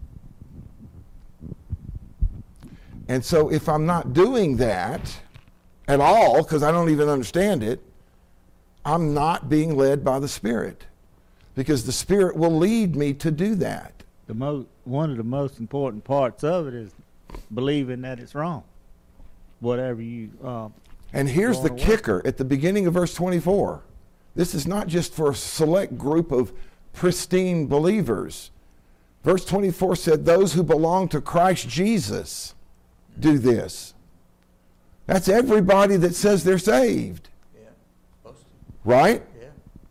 And so if I'm not doing that at all, because I don't even understand it, I'm not being led by the Spirit, because the Spirit will lead me to do that. One of the most important parts of it is believing that it's wrong. Whatever you and here's the kicker at the beginning of verse 24. This is not just for a select group of pristine believers. Verse 24 said, those who belong to Christ Jesus do this. That's everybody that says they're saved. Yeah. Right? Yeah.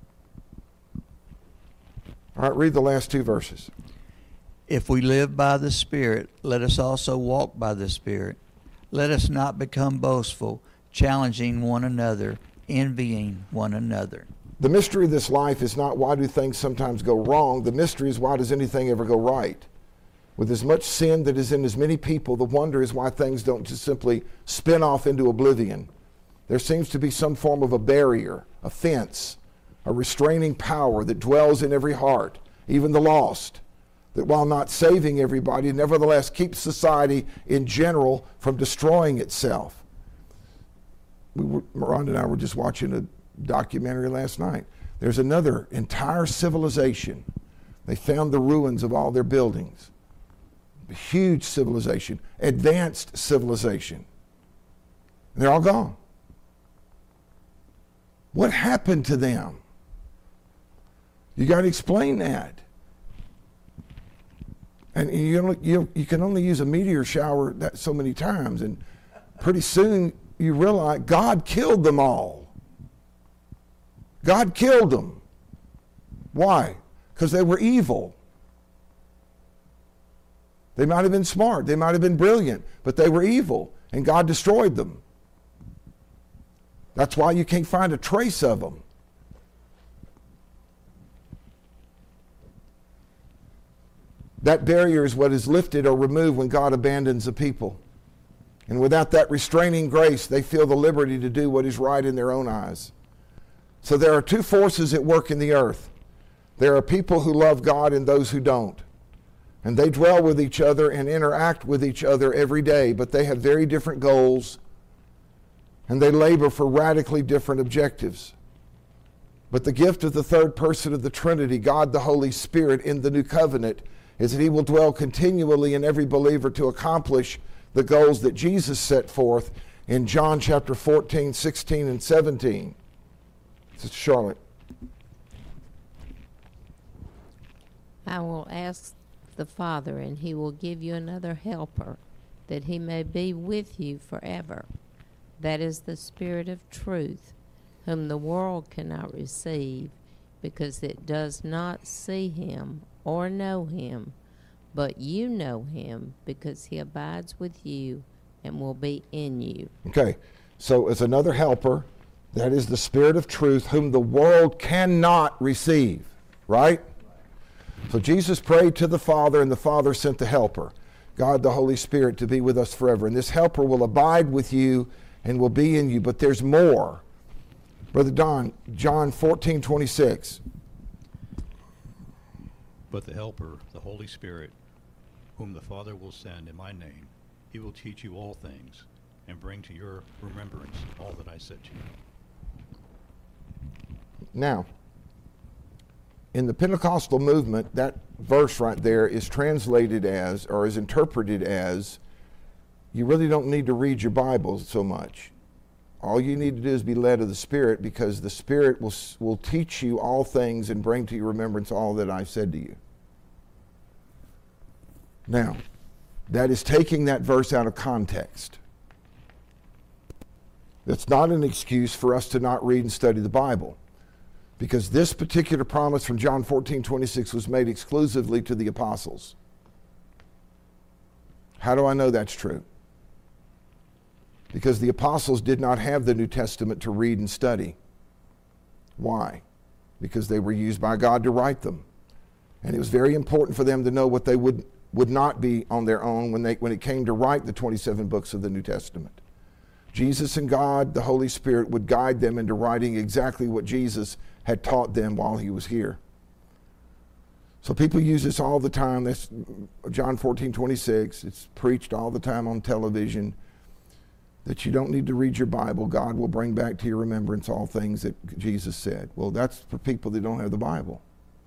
All right, read the last two verses. If we live by the Spirit, let us also walk by the Spirit. Let us not become boastful, challenging one another, envying one another. The mystery of this life is not why do things sometimes go wrong. The mystery is why does anything ever go right? With as much sin that is in as many people, the wonder is why things don't just simply spin off into oblivion. There seems to be some form of a barrier, a fence, a restraining power that dwells in every heart, even the lost, that while not saving everybody, nevertheless keeps society in general from destroying itself. Miranda and I were just watching a documentary last night. There's another entire civilization. They found the ruins of all their buildings. A huge civilization, advanced civilization. And they're all gone. What happened to them? You got to explain that. And you can only use a meteor shower that so many times, and pretty soon you realize God killed them all. God killed them. Why? Because they were evil. They might have been smart. They might have been brilliant, but they were evil. and God destroyed them. That's why you can't find a trace of them. That barrier is what is lifted or removed when God abandons a people. And without that restraining grace, they feel the liberty to do what is right in their own eyes. So there are two forces at work in the earth. There are people who love God and those who don't. And they dwell with each other and interact with each other every day, but they have very different goals, and they labor for radically different objectives. But the gift of the third person of the Trinity, God the Holy Spirit, in the new covenant, is that he will dwell continually in every believer to accomplish the goals that Jesus set forth in John chapter 14, 16, and 17. Sister Charlotte. I will ask the Father, and he will give you another helper, that he may be with you forever. That is the Spirit of truth, whom the world cannot receive, because it does not see him or know him. But you know him, because he abides with you and will be in you. Okay, so as another helper, that is the Spirit of truth, whom the world cannot receive, right? So Jesus prayed to the Father, and the Father sent the helper, God the Holy Spirit, to be with us forever. And this helper will abide with you and will be in you. But there's more. Brother Don, John 14:26. But the Helper, the Holy Spirit, whom the Father will send in my name, he will teach you all things and bring to your remembrance all that I said to you. Now, in the Pentecostal movement, that verse right there is translated as, or is interpreted as, you really don't need to read your Bible so much. All you need to do is be led of the Spirit, because the Spirit will teach you all things and bring to your remembrance all that I've said to you. Now, that is taking that verse out of context. That's not an excuse for us to not read and study the Bible, because this particular promise from John 14:26 was made exclusively to the apostles. How do I know that's true? Because the apostles did not have the New Testament to read and study. Why? Because they were used by God to write them. And it was very important for them to know what they would not be on their own when it came to write the 27 books of the New Testament. Jesus and God, the Holy Spirit, would guide them into writing exactly what Jesus had taught them while he was here. So people use this all the time. That's John 14:26. It's preached all the time on television, that you don't need to read your Bible. God will bring back to your remembrance all things that Jesus said. Well, that's for people that don't have the Bible.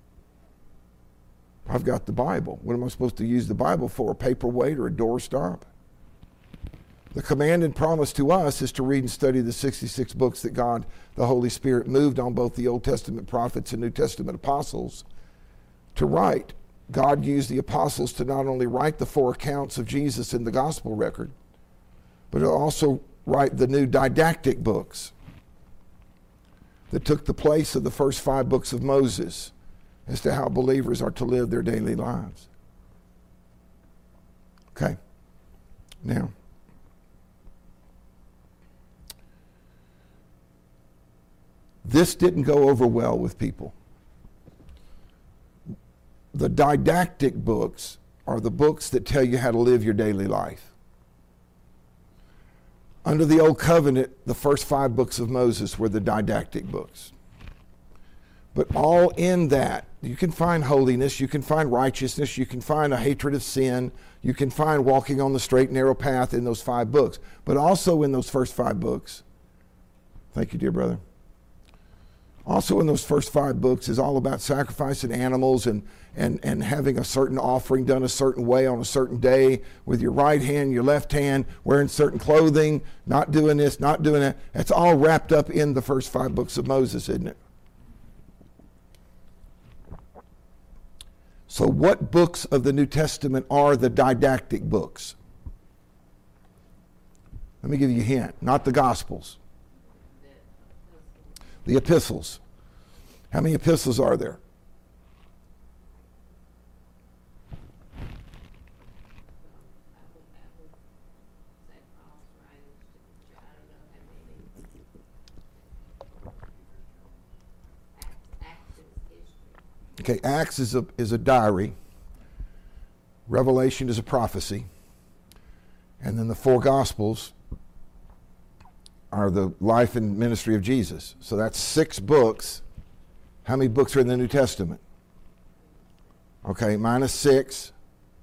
I've got the Bible. What am I supposed to use the Bible for? A paperweight or a doorstop? The command and promise to us is to read and study the 66 books that God, the Holy Spirit, moved on both the Old Testament prophets and New Testament apostles to write. God used the apostles to not only write the 4 accounts of Jesus in the gospel record, but also write the new didactic books that took the place of the first 5 books of Moses as to how believers are to live their daily lives. Okay. Now, this didn't go over well with people. The didactic books are the books that tell you how to live your daily life. Under the Old Covenant, the first 5 books of Moses were the didactic books. But all in that, you can find holiness, you can find righteousness, you can find a hatred of sin, you can find walking on the straight and narrow path in those 5 books. But also in those first 5 books, thank you, dear brother. Also in those first 5 books is all about sacrificing animals and having a certain offering done a certain way on a certain day with your right hand, your left hand, wearing certain clothing, not doing this, not doing that. That's all wrapped up in the first 5 books of Moses, isn't it? So what books of the New Testament are the didactic books? Let me give you a hint. Not the Gospels. The epistles. How many epistles are there? Okay, Acts is a diary. Revelation is a prophecy. And then the four Gospels are the life and ministry of Jesus. So that's 6 books. How many books are in the New Testament? Okay, minus 6,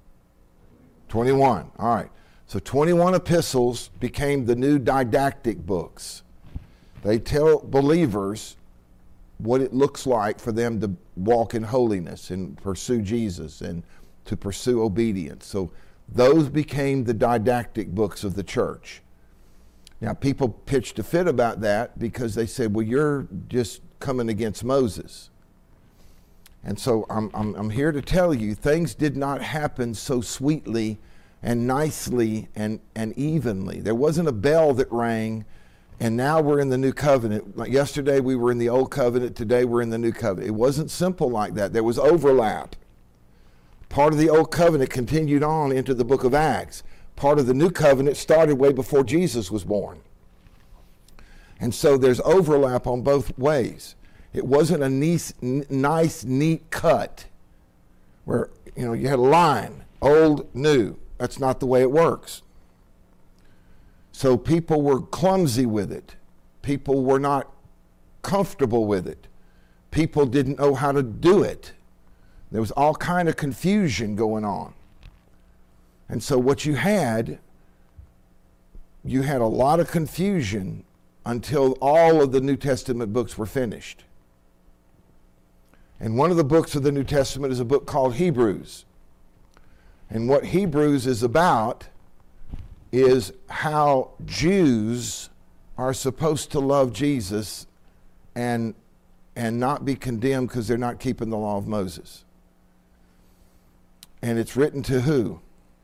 21. All right. So 21 epistles became the new didactic books. They tell believers what it looks like for them to walk in holiness and pursue Jesus and to pursue obedience. So those became the didactic books of the church. Now, people pitched a fit about that because they said, well, you're just coming against Moses. And so I'm here to tell you, things did not happen so sweetly and nicely and evenly. There wasn't a bell that rang, and now we're in the new covenant. Like yesterday we were in the old covenant, today we're in the new covenant. It wasn't simple like that. There was overlap. Part of the old covenant continued on into the book of Acts. Part of the new covenant started way before Jesus was born. And so there's overlap on both ways. It wasn't a nice, neat cut where, you had a line, old, new. That's not the way it works. So people were clumsy with it. People were not comfortable with it. People didn't know how to do it. There was all kind of confusion going on. And so what you had a lot of confusion until all of the New Testament books were finished. And one of the books of the New Testament is a book called Hebrews. And what Hebrews is about is how Jews are supposed to love Jesus and not be condemned because they're not keeping the law of Moses. And it's written to who?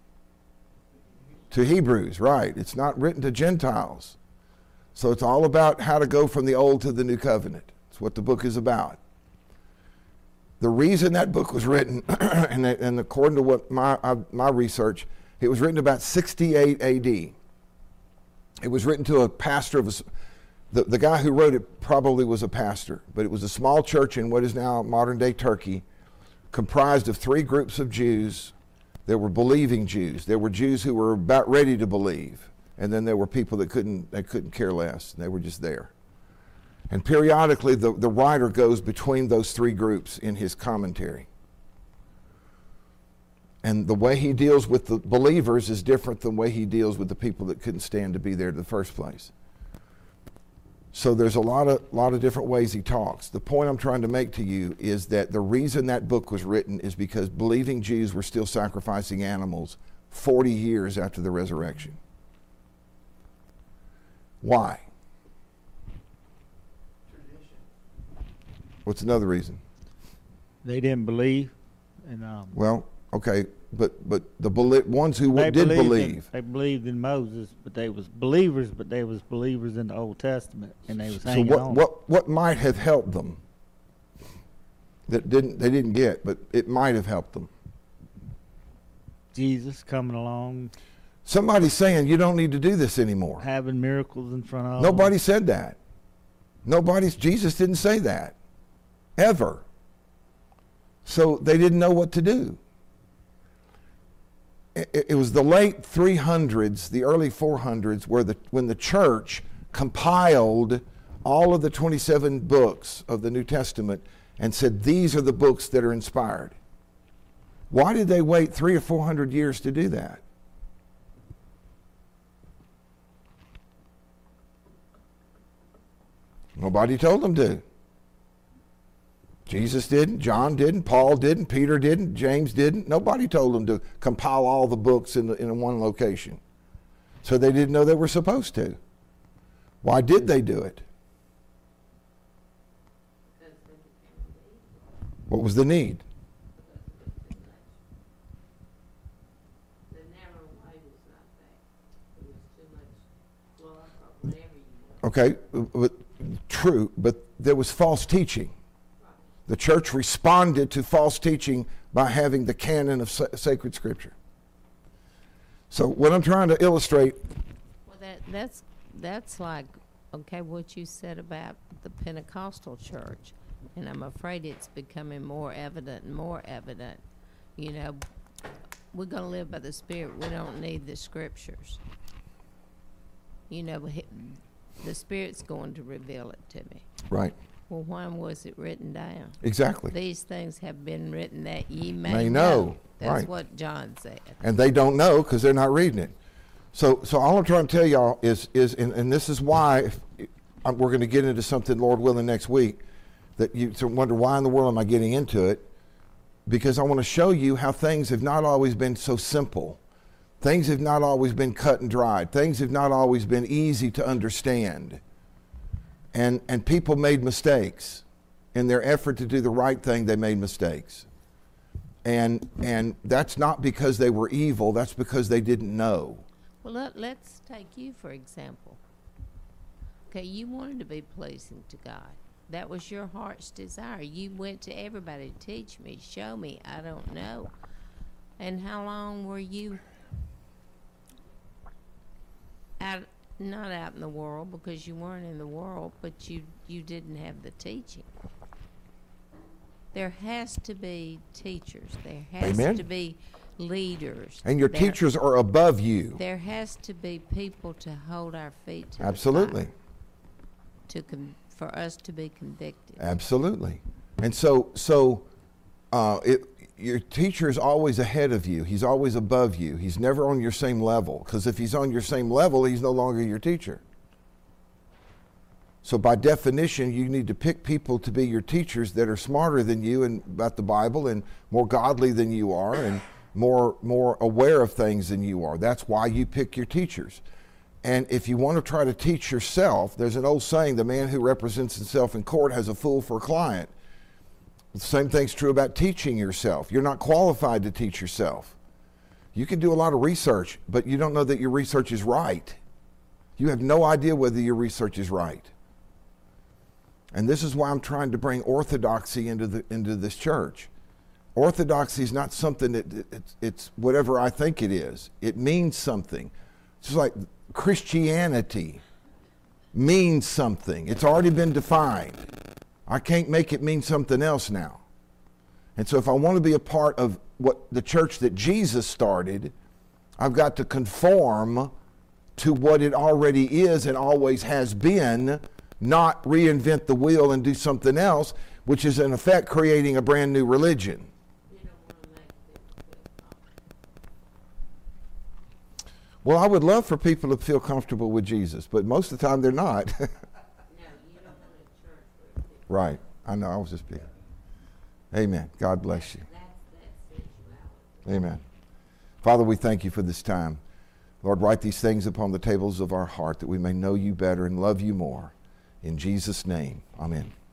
To Hebrews, right. It's not written to Gentiles. So it's all about how to go from the old to the new covenant. It's what the book is about. The reason that book was written, and according to what my research, it was written about 68 AD. It was written to a pastor of the guy who wrote it probably was a pastor, but it was a small church in what is now modern-day Turkey, comprised of 3 groups of Jews. There were believing Jews. There were Jews who were about ready to believe, and then there were people that couldn't care less. They were just there. And periodically, the writer goes between those 3 groups in his commentary. And the way he deals with the believers is different than the way he deals with the people that couldn't stand to be there in the first place. So there's a lot of different ways he talks. The point I'm trying to make to you is that the reason that book was written is because believing Jews were still sacrificing animals 40 years after the resurrection. Why? What's another reason? They didn't believe, and well, okay, but the ones who did believe, they believed in Moses, but they was believers, but they was believers in the Old Testament, and they was hanging on. So what might have helped them? They didn't get, but it might have helped them. Jesus coming along, somebody saying you don't need to do this anymore, having miracles in front of nobody them. said that. Jesus didn't say that ever. So they didn't know what to do. It was the late 300s, the early 400s, when the church compiled all of the 27 books of the New Testament and said, these are the books that are inspired. Why did they wait 300 or 400 years to do that? Nobody told them to. Jesus didn't, John didn't, Paul didn't, Peter didn't, James didn't. Nobody told them to compile all the books in one location. So they didn't know they were supposed to. Why did they do it? What was the need? Okay, true, but there was false teaching. The church responded to false teaching by having the canon of sacred scripture. So what I'm trying to illustrate. Well, that's like, okay, what you said about the Pentecostal church. And I'm afraid it's becoming more evident and more evident. You know, we're going to live by the Spirit. We don't need the Scriptures. You know, the Spirit's going to reveal it to me. Right. Well, when was it written down? Exactly. These things have been written that ye may May know. know. That's Right. what John said. And they don't know because they're not reading it. So all I'm trying to tell y'all is and this is why we're going to get into something, Lord willing, next week, that you wonder, why in the world am I getting into it? Because I want to show you how things have not always been so simple. Things have not always been cut and dried. Things have not always been easy to understand. And people made mistakes. In their effort to do the right thing, they made mistakes. And that's not because they were evil, that's because they didn't know. Well, let's take you, for example. Okay, you wanted to be pleasing to God. That was your heart's desire. You went to everybody, teach me, show me, I don't know. And how long were you not out in the world, because you weren't in the world, but you didn't have the teaching. There has to be teachers. There has Amen. to be leaders. And your teachers are above you. There has to be people to hold our feet to Absolutely. the fire, for us to be convicted. Absolutely. And so your teacher is always ahead of you. He's always above you. He's never on your same level, because if he's on your same level, he's no longer your teacher. So by definition, you need to pick people to be your teachers that are smarter than you about the Bible and more godly than you are and more aware of things than you are. That's why you pick your teachers. And if you want to try to teach yourself, there's an old saying, the man who represents himself in court has a fool for a client. The same thing's true about teaching yourself. You're not qualified to teach yourself. You can do a lot of research, but you don't know that your research is right. You have no idea whether your research is right. And this is why I'm trying to bring orthodoxy into this church. Orthodoxy is not something that it's whatever I think it is. It means something. It's just like Christianity means something. It's already been defined. I can't make it mean something else now. And so if I want to be a part of what the church that Jesus started, I've got to conform to what it already is and always has been, not reinvent the wheel and do something else, which is in effect creating a brand new religion. Well, I would love for people to feel comfortable with Jesus, but most of the time they're not. Right. I know. I was just being. Amen. God bless you. Amen. Father, we thank you for this time. Lord, write these things upon the tables of our heart that we may know you better and love you more. In Jesus' name, amen.